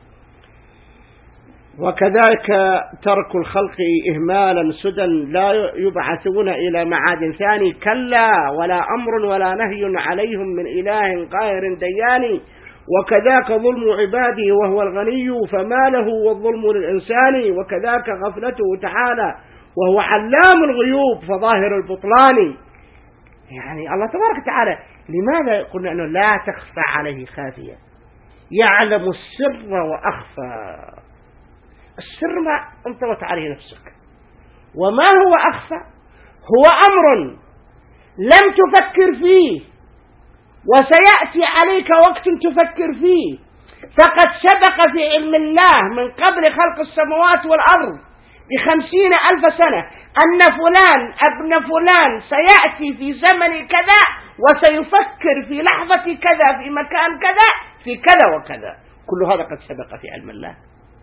وكذلك ترك الخلق إهمالا سدى لا يبعثون إلى معاد ثاني، كلا ولا أمر ولا نهي عليهم من إله قاهر ديان. وكذاك ظلم عباده وهو الغني فما له والظلم للإنسان، وكذاك غفلته تعالى وهو علام الغيوب فظاهر البطلان. يعني الله تبارك وتعالى لماذا قلنا أنه لا تخفى عليه خافية؟ يعلم السر وأخفى. السر ما انطوت عليه نفسك، وما هو أخفى هو أمر لم تفكر فيه وسيأتي عليك وقت تفكر فيه، فقد سبق في علم الله من قبل خلق السماوات والأرض بخمسين ألف سنة أن فلان ابن فلان سيأتي في زمن كذا وسيفكر في لحظة كذا في مكان كذا في كذا وكذا، كل هذا قد سبق في علم الله.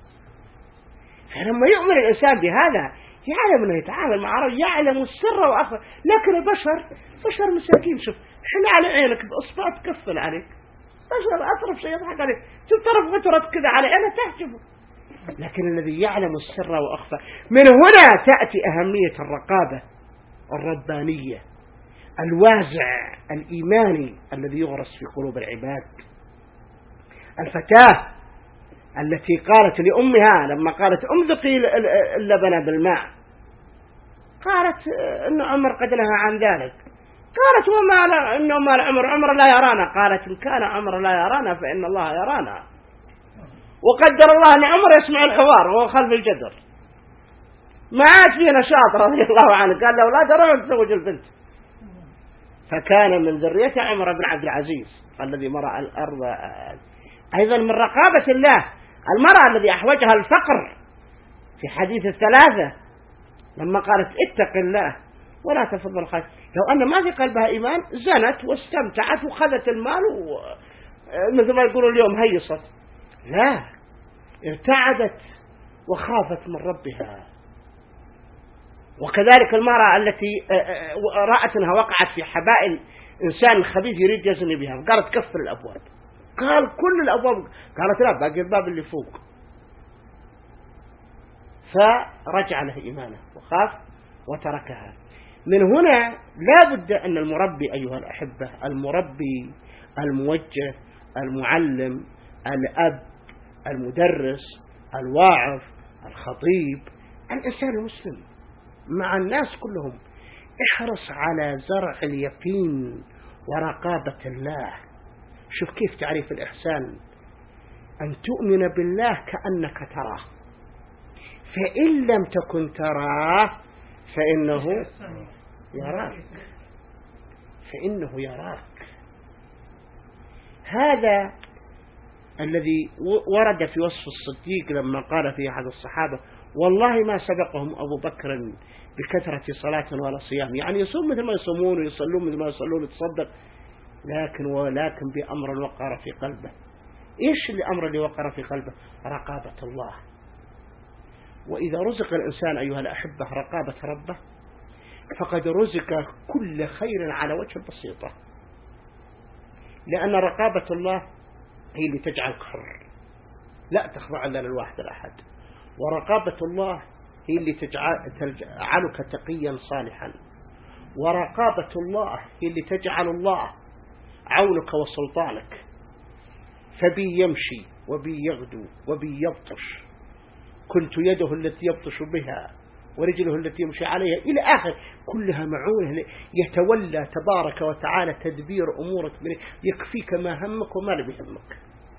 فلما يؤمن الإنسان بهذا يعلم أنه يتعامل مع رب يعلم السر وأخفى. لكن البشر بشر مساكين، شوف حل على عينك بأصبع تكفل عليك، بشر أطرف شيء يضحك عليك، تطرف وترد كذا عليه أنا تعجبه. لكن الذي يعلم السر وأخفى، من هنا تأتي أهمية الرقابة الربانية، الوازع الإيماني الذي يغرس في قلوب العباد. الفتاة التي قالت لأمها لما قالت امذقي اللبن بالماء، قالت إن عمر قد نهى عن ذلك، قالت وما لا إنه ما عمر عمر لا يرانا، قالت إن كان عمر لا يرانا فإن الله يرانا، وقدر الله أن عمر يسمع الحوار وهو خلف الجدر، ما عاد فيه نشاط رضي الله عنه، قال له لا تروح تزوج البنت. فكان من ذرية عمر بن عبد العزيز الذي مرأ الأرض. أيضا من رقابة الله المرأة الذي أحوجها الفقر في حديث الثلاثة لما قالت اتق الله ولا تفض الخير، لو أن ما في قلبها إيمان زنت واستمتعت وخذت المال مثل ما يقولوا اليوم هيصت، لا، ارتعدت وخافت من ربها. وكذلك المرأة التي رأت أنها وقعت في حبائل إنسان خبيث يريد يزني بها، قالت كفر الأبواب، قال كل الأبواب، قالت لا باقي الباب اللي فوق، فرجع له إيمانه وخاف وتركها. من هنا لا بد أن المربي أيها الأحبة، المربي الموجه المعلم الأب المدرس الواعظ الخطيب الإنسان المسلم مع الناس كلهم احرص على زرع اليقين ورقابة الله. شوف كيف تعريف الإحسان، أن تؤمن بالله كأنك تراه، فإن لم تكن تراه فإنه يراك، فإنه يراك. هذا الذي ورد في وصف الصديق لما قال في أحد الصحابة والله ما سبقهم أبو بكر بكثرة صلاة ولا صيام، يعني يصوم مثل ما يصومون ويصلون مثل ما يصلون ويتصدق، لكن ولكن بأمر وقر في قلبه. إيش الأمر اللي وقر في قلبه؟ رقابة الله. وإذا رزق الإنسان أيها الأحبة رقابة ربه فقد رزق كل خير على وجه البسيطة، لأن رقابة الله هي اللي تجعلك حر لا تخضع إلا للواحد الأحد، ورقابة الله هي اللي تجعلك تقيا صالحا، ورقابة الله هي اللي تجعل الله عونك وسلطانك، فبي يمشي وبي يغدو وبي يبطش، كنت يده التي يبطش بها ورجله التي يمشي عليها إلى آخر، كلها معونة يتولى تبارك وتعالى تدبير أمورك، يكفيك ما همك وما لم يهمك.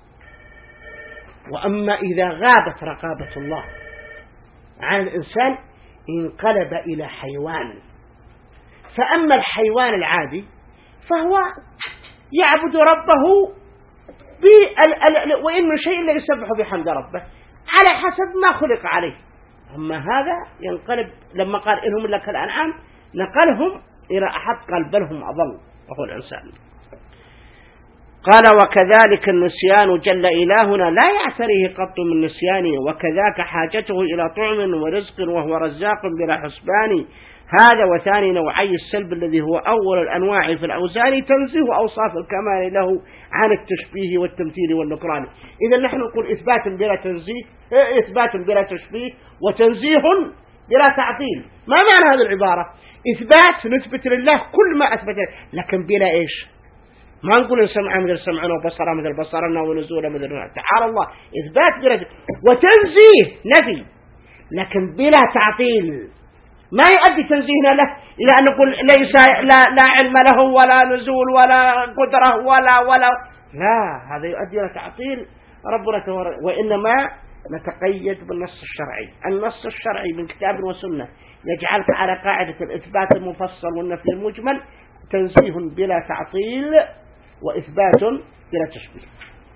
وأما إذا غابت رقابة الله عن الإنسان انقلب إلى حيوان. فأما الحيوان العادي فهو يعبد ربه وإن من شيء إلا يسبح بحمد ربه على حسب ما خلق عليه. أما هذا ينقلب لما قال إنهم إلا كالأنعام نقلهم إلى أحد قال بل هم أضل وهو الإنسان. قال وكذلك النسيان جل إلهنا لا يعتريه قط من نسيانه، وكذاك حاجته إلى طعم ورزق وهو رزاق بلا حسبان. هذا وثاني نوعي السلب الذي هو أول الأنواع في الأوزان تنزيه أوصاف الكمال له عن التشبيه والتمثيل والنكران. إذا نحن نقول إثبات بلا تنزيه، إثبات بلا تشبيه وتنزيه بلا تعطيل. ما معنى هذه العبارة؟ إثبات نثبت لله كل ما أثبت لكن بلا إيش؟ ما نقول إن سمع مثل سمعنا وبصر مثل بصرنا ونزول مثل نزولنا. تعالى الله إثبات بلا وتنزيه نفي، لكن بلا تعطيل. ما يؤدي تنزيهنا له إلى أن نقول ليس لا, لا علم له ولا نزول ولا قدرة ولا ولا لا، هذا يؤدي إلى تعطيل ربنا تبارك. وإنما نتقيد بالنص الشرعي. النص الشرعي من كتاب وسنة يجعلك على قاعدة الإثبات المفصل والنفي المجمل، تنزيه بلا تعطيل وإثبات بلا تشبيه.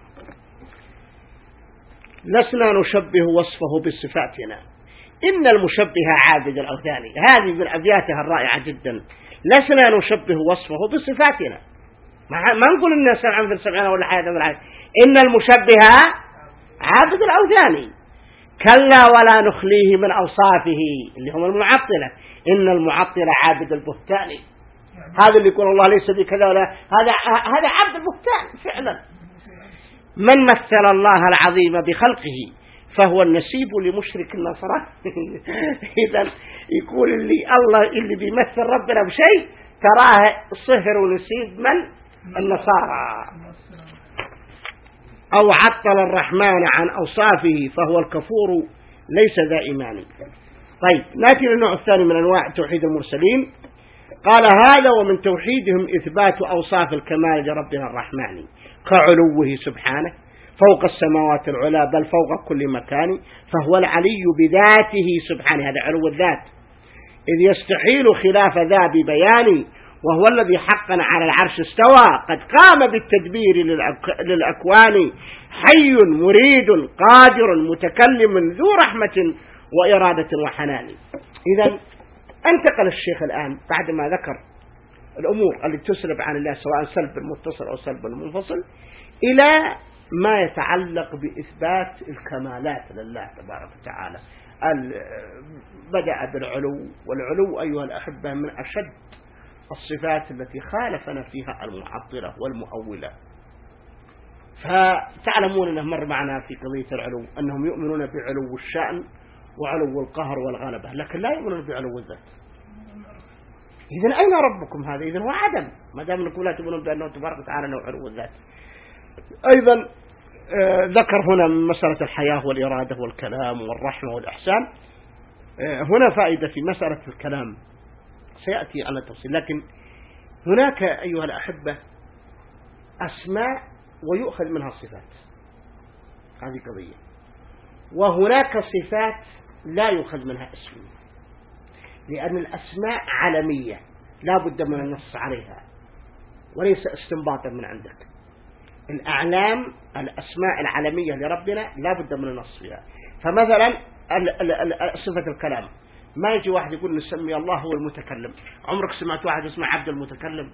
لسنا نشبه وصفه بصفاتنا، إن المشبه عابد الأوثان. هذه من أبياتها الرائعة جدا. لسنا نشبه وصفه بصفاتنا، ما نقول إن سمعا مثل سمعنا ولا حياة مثل حياة. إن المشبه عابد الأوثان كلا ولا نخليه من أوصافه، اللي هم المعطلة. إن المعطل عابد البهتان. هذا اللي يقول الله ليس بكذا ولا هذا هذا عبد البهتان فعلا. من مثل الله العظيم بخلقه فهو النسيب لمشرك النصرة. إذا يقول اللي الله اللي بيمثل ربنا بشيء تراه صهر ونسيب من النصارى. أو عطل الرحمن عن أوصافه فهو الكفور ليس ذا إيمان. طيب نأتي للنوع الثاني من أنواع توحيد المرسلين. قال هذا ومن توحيدهم إثبات أوصاف الكمال لربنا الرحمن كعلوه سبحانه فوق السماوات العلا بل فوق كل مكان، فهو العلي بذاته سبحانه، هذا علو الذات، إذ يستحيل خلاف ذا ببيان، وهو الذي حقا على العرش استوى قد قام بالتدبير للأكوان، حي مريد قادر متكلم ذو رحمة وإرادة وحنان. إذن انتقل الشيخ الآن بعد ما ذكر الأمور التي تسلب عن الله سواء سلب المتصل أو سلب المنفصل إلى ما يتعلق بإثبات الكمالات لله تبارك وتعالى. بدأ بالعلو، والعلو أيها الأحبة من أشد الصفات التي خالفنا فيها المعطلة والمؤولة. فتعلمون أنه مر معنا في قضية العلو أنهم يؤمنون بعلو الشأن وعلو القهر والغلبة، لكن لا يؤمنون بعلو الذات. إذن أين ربكم هذا؟ إذن هو عدم، ما دام نقول لا تؤمنون بأنه تبارك وتعالى له علو الذات. أيضا آه ذكر هنا مسألة الحياة والإرادة والكلام والرحمة والإحسان. آه هنا فائدة في مسألة الكلام سيأتي على التفصيل، لكن هناك أيها الأحبة أسماء ويؤخذ منها الصفات، هذه قضية، وهناك صفات لا يؤخذ منها اسم، لأن الأسماء علمية لا بد من النص عليها وليس استنباطا من عندك. الأعلام الأسماء العالمية لربنا لا بد من النص فيها. فمثلا صفة الكلام، ما يجي واحد يقول نسمي الله هو المتكلم. عمرك سمعت واحد اسمه عبد المتكلم؟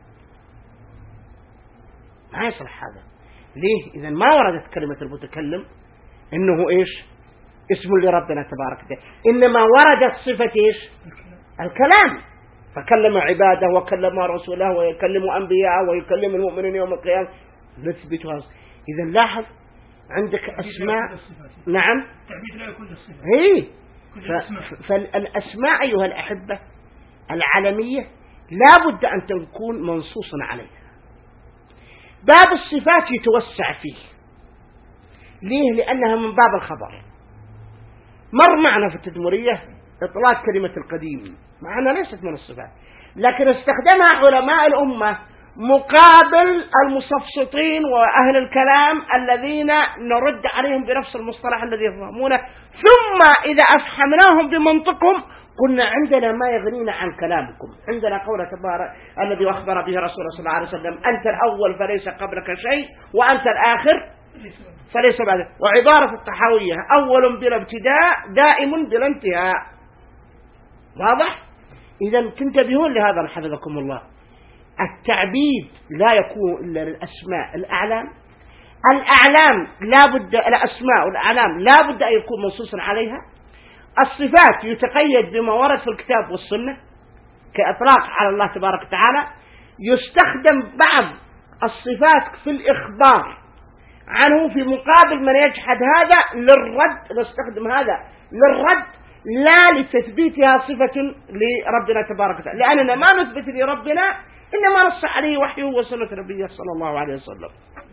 ما يصلح هذا. ليه؟ إذا ما وردت كلمة المتكلم إنه إيش اسم لربنا تبارك وتعالى، إنما وردت صفة إيش الكلام، فكلم عباده وكلم رسوله ويكلم أنبياءه ويكلم المؤمنين يوم القيامة، نثبت هذا. إذا لاحظ عندك أسماء، نعم التعبيد لا يكون للصفة، هي فالأسماء أيها الأحبة العالمية لا بد أن تكون منصوصا عليها. باب الصفات يتوسع فيه، ليه؟ لأنها من باب الخبر. مر معنا في التدمرية إطلاق كلمة القديم، معنا ليست من الصفات، لكن استخدمها علماء الأمة مقابل المستفسطين وأهل الكلام الذين نرد عليهم بنفس المصطلح الذي يفهمونه، ثم إذا أفهمناهم بمنطقهم قلنا عندنا ما يغنينا عن كلامكم. عندنا قوله تبارك الذي أخبر به رسول الله صلى الله عليه وسلم أنت الأول فليس قبلك شيء وأنت الآخر فليس بعدك، وعبارة الطحاوية أول بلا ابتداء دائم بلا انتهاء. واضح؟ إذا تنتبهون لهذا حفظكم الله. التعبيد لا يكون إلا للأسماء الأعلام. الأعلام لا بد، الأسماء والأعلام لا بد أن يكون منصوصا عليها. الصفات يتقيد بما ورد في الكتاب والسنة كإطلاق على الله تبارك وتعالى. يستخدم بعض الصفات في الإخبار عنه في مقابل من يجحد هذا للرد، نستخدم هذا للرد لا لتثبيتها صفة لربنا تبارك وتعالى، لأننا ما نثبت لربنا إنما نص عليه وحيه وسنة نبيه صلى الله عليه وسلم.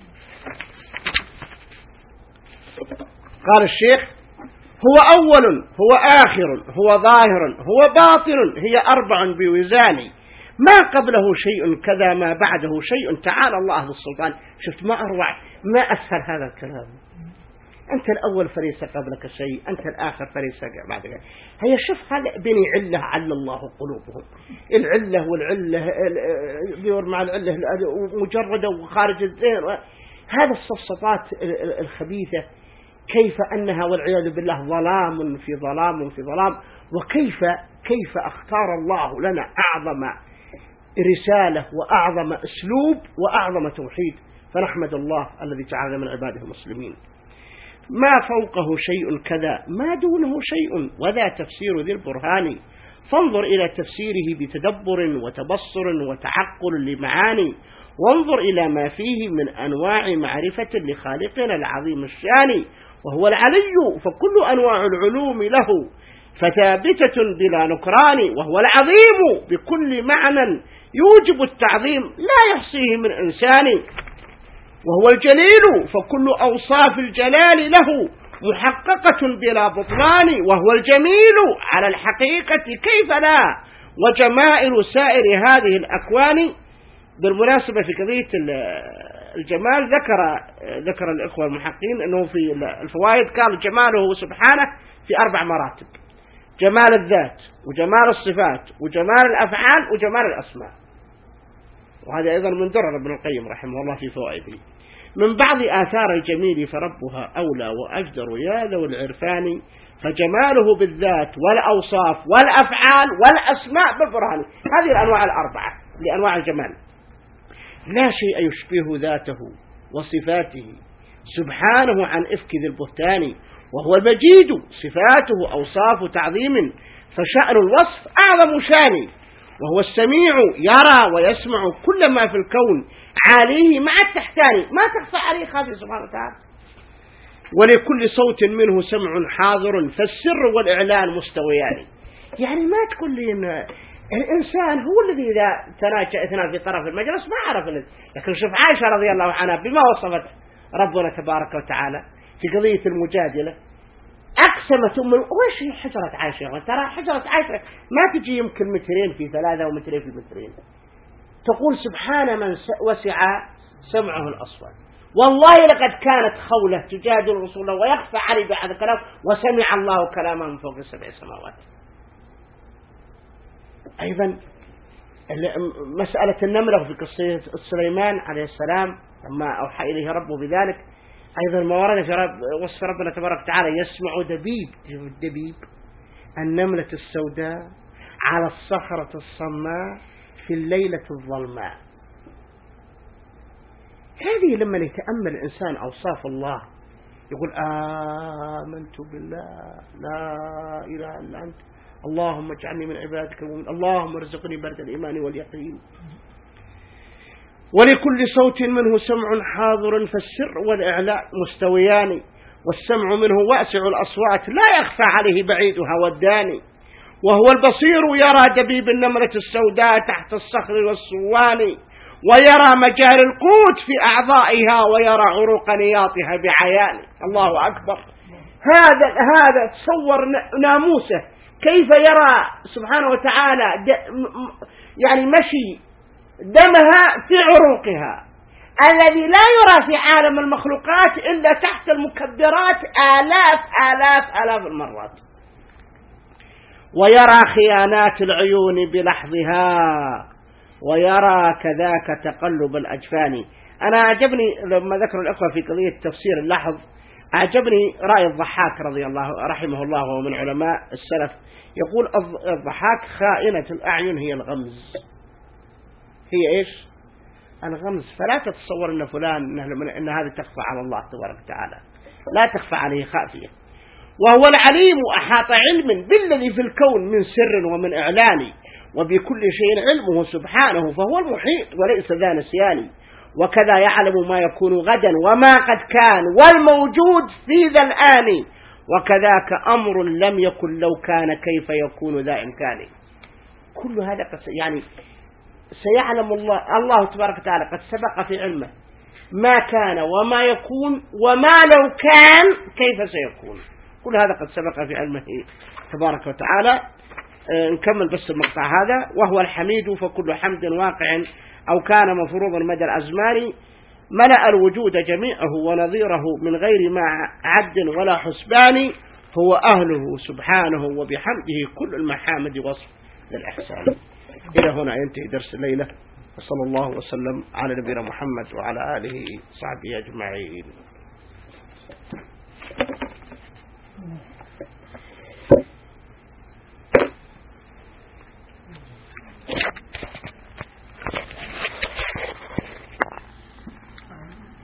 قال الشيخ: هو أول، هو آخر، هو ظاهر، هو باطن، هي أربع بوزان، ما قبله شيء كذا ما بعده شيء، تعالى الله ذو السلطان. شفت ما أروع، ما أسهل هذا الكلام. أنت الأول فليس قبلك شيء، أنت الآخر فليس بعدك. هي شوف هذا بني علة عل الله قلوبهم، العلة والعلة بيور مع العلة مجردة وخارج الذهن، هذا الصفصفات الخبيثة كيف أنها والعياذ بالله ظلام في ظلام في ظلام. وكيف كيف اختار الله لنا أعظم رسالة وأعظم أسلوب وأعظم توحيد، فنحمد الله الذي جعلنا من عباده المسلمين. ما فوقه شيء كذا ما دونه شيء، وذا تفسير ذي البرهان، فانظر إلى تفسيره بتدبر وتبصر وتعقل لمعاني، وانظر إلى ما فيه من أنواع معرفة لخالقنا العظيم الشان، وهو العلي فكل أنواع العلوم له فثابتة بلا نكران، وهو العظيم بكل معنى يوجب التعظيم لا يحصيه من إنسان، وهو الجليل فكل أوصاف الجلال له محققة بلا بطلان، وهو الجميل على الحقيقة كيف لا، وجمائل سائر هذه الأكوان. بالمناسبة في قضية الجمال ذكر ذكر الإخوة المحققين أنه في الفوائد قال جماله سبحانه في أربع مراتب: جمال الذات، وجمال الصفات، وجمال الأفعال، وجمال الأسماء. وهذا أيضا من درر ابن القيم رحمه الله في فوائده. من بعض آثار الجميل فربها أولى وأجدر يا ذو العرفان، فجماله بالذات والأوصاف والأفعال والأسماء بالبرهان. هذه الأنواع الأربعة لأنواع الجمال، لا شيء يشبه ذاته وصفاته سبحانه عن إفك ذي البهتان، وهو المجيد صفاته أوصاف تعظيم، فشأن الوصف أعظم شان، وهو السميع يرى ويسمع كل ما في الكون عليه مع التحتان، ما تخفى عليه خافي سبحانه وتعالى. ولكل صوت منه سمع حاضر، فالسر والإعلان مستويان. يعني ما تقول لي إن الإنسان هو الذي إذا تناجى اثنان في طرف المجلس ما عرف، لكن شوف عائشة رضي الله عنها بما وصفت ربنا تبارك وتعالى في قضية المجادلة، أقسمت أم وش حجرة عائشة؟ ترى حجرة عائشة ما تجي يمكن مترين في ثلاثة ومترين في مترين. تقول سبحان من وسع سمعه الأصوات، والله لقد كانت خولة تجادل رسوله ويخفى عليه بعض الكلام، وسمع الله كلاما من فوق السبع سماوات. أيضا مسألة النملة في قصة سليمان عليه السلام لما أوحى إليه ربه بذلك، أيضا ما ورد في رب وصف ربنا تبارك وتعالى يسمع دبيب الدبيب النملة السوداء على الصخرة الصماء في الليلة الظلماء. هذه لما يتأمل الإنسان أوصاف الله يقول آمنت بالله لا إله إلا أنت اللهم اجعلني من عبادك المؤمنين اللهم ارزقني برد الإيمان واليقين. ولكل صوت منه سمع حاضر، فالسر والإعلاء مستويان، والسمع منه واسع الأصوات لا يخفى عليه بعيدها والداني، وهو البصير يرى دبيب النملة السوداء تحت الصخر والصوان، ويرى مجال القوت في أعضائها، ويرى عروق نياطها بعيان. الله أكبر. هذا هذا تصور ناموسه كيف يرى سبحانه وتعالى يعني مشي دمها في عروقها الذي لا يرى في عالم المخلوقات إلا تحت المكبرات آلاف آلاف آلاف المرات، ويرى خيانات العيون بلحظها، ويرى كذاك تقلب الأجفان. أنا أعجبني لما ذكر الأخوة في قضية تفسير اللحظ، أعجبني رأي الضحاك رضي الله رحمه الله وهو من علماء السلف، يقول الضحاك خائنة الأعين هي الغمز، هي إيش؟ الغمز. فلا تتصور أن فلان أن هذا تخفى على الله تبارك وتعالى، لا تخفى عليه خافية. وهو العليم أحاط علم بالذي في الكون من سر ومن إعلان، وبكل شيء علمه سبحانه، فهو المحيط وليس ذا نسيان. وكذا يعلم ما يكون غدا وما قد كان والموجود في ذا الآن، وكذاك أمر لم يكن لو كان كيف يكون ذا إمكان. كل هذا يعني سيعلم الله الله تبارك وتعالى قد سبق في علمه ما كان وما يكون وما لو كان كيف سيكون، كل هذا قد سبق في علمه تبارك وتعالى. آه نكمل بس المقطع هذا. وهو الحميد فكل حمد واقع أو كان مفروضا مدى الأزمان ملأ الوجود جميعه ونظيره من غير ما عد ولا حسبان، هو أهله سبحانه وبحمده كل المحامد وصف للإحسان. إلى هنا ينتهي درس الليلة، وصلى الله وسلم على نبينا محمد وعلى آله وصحبه أجمعين.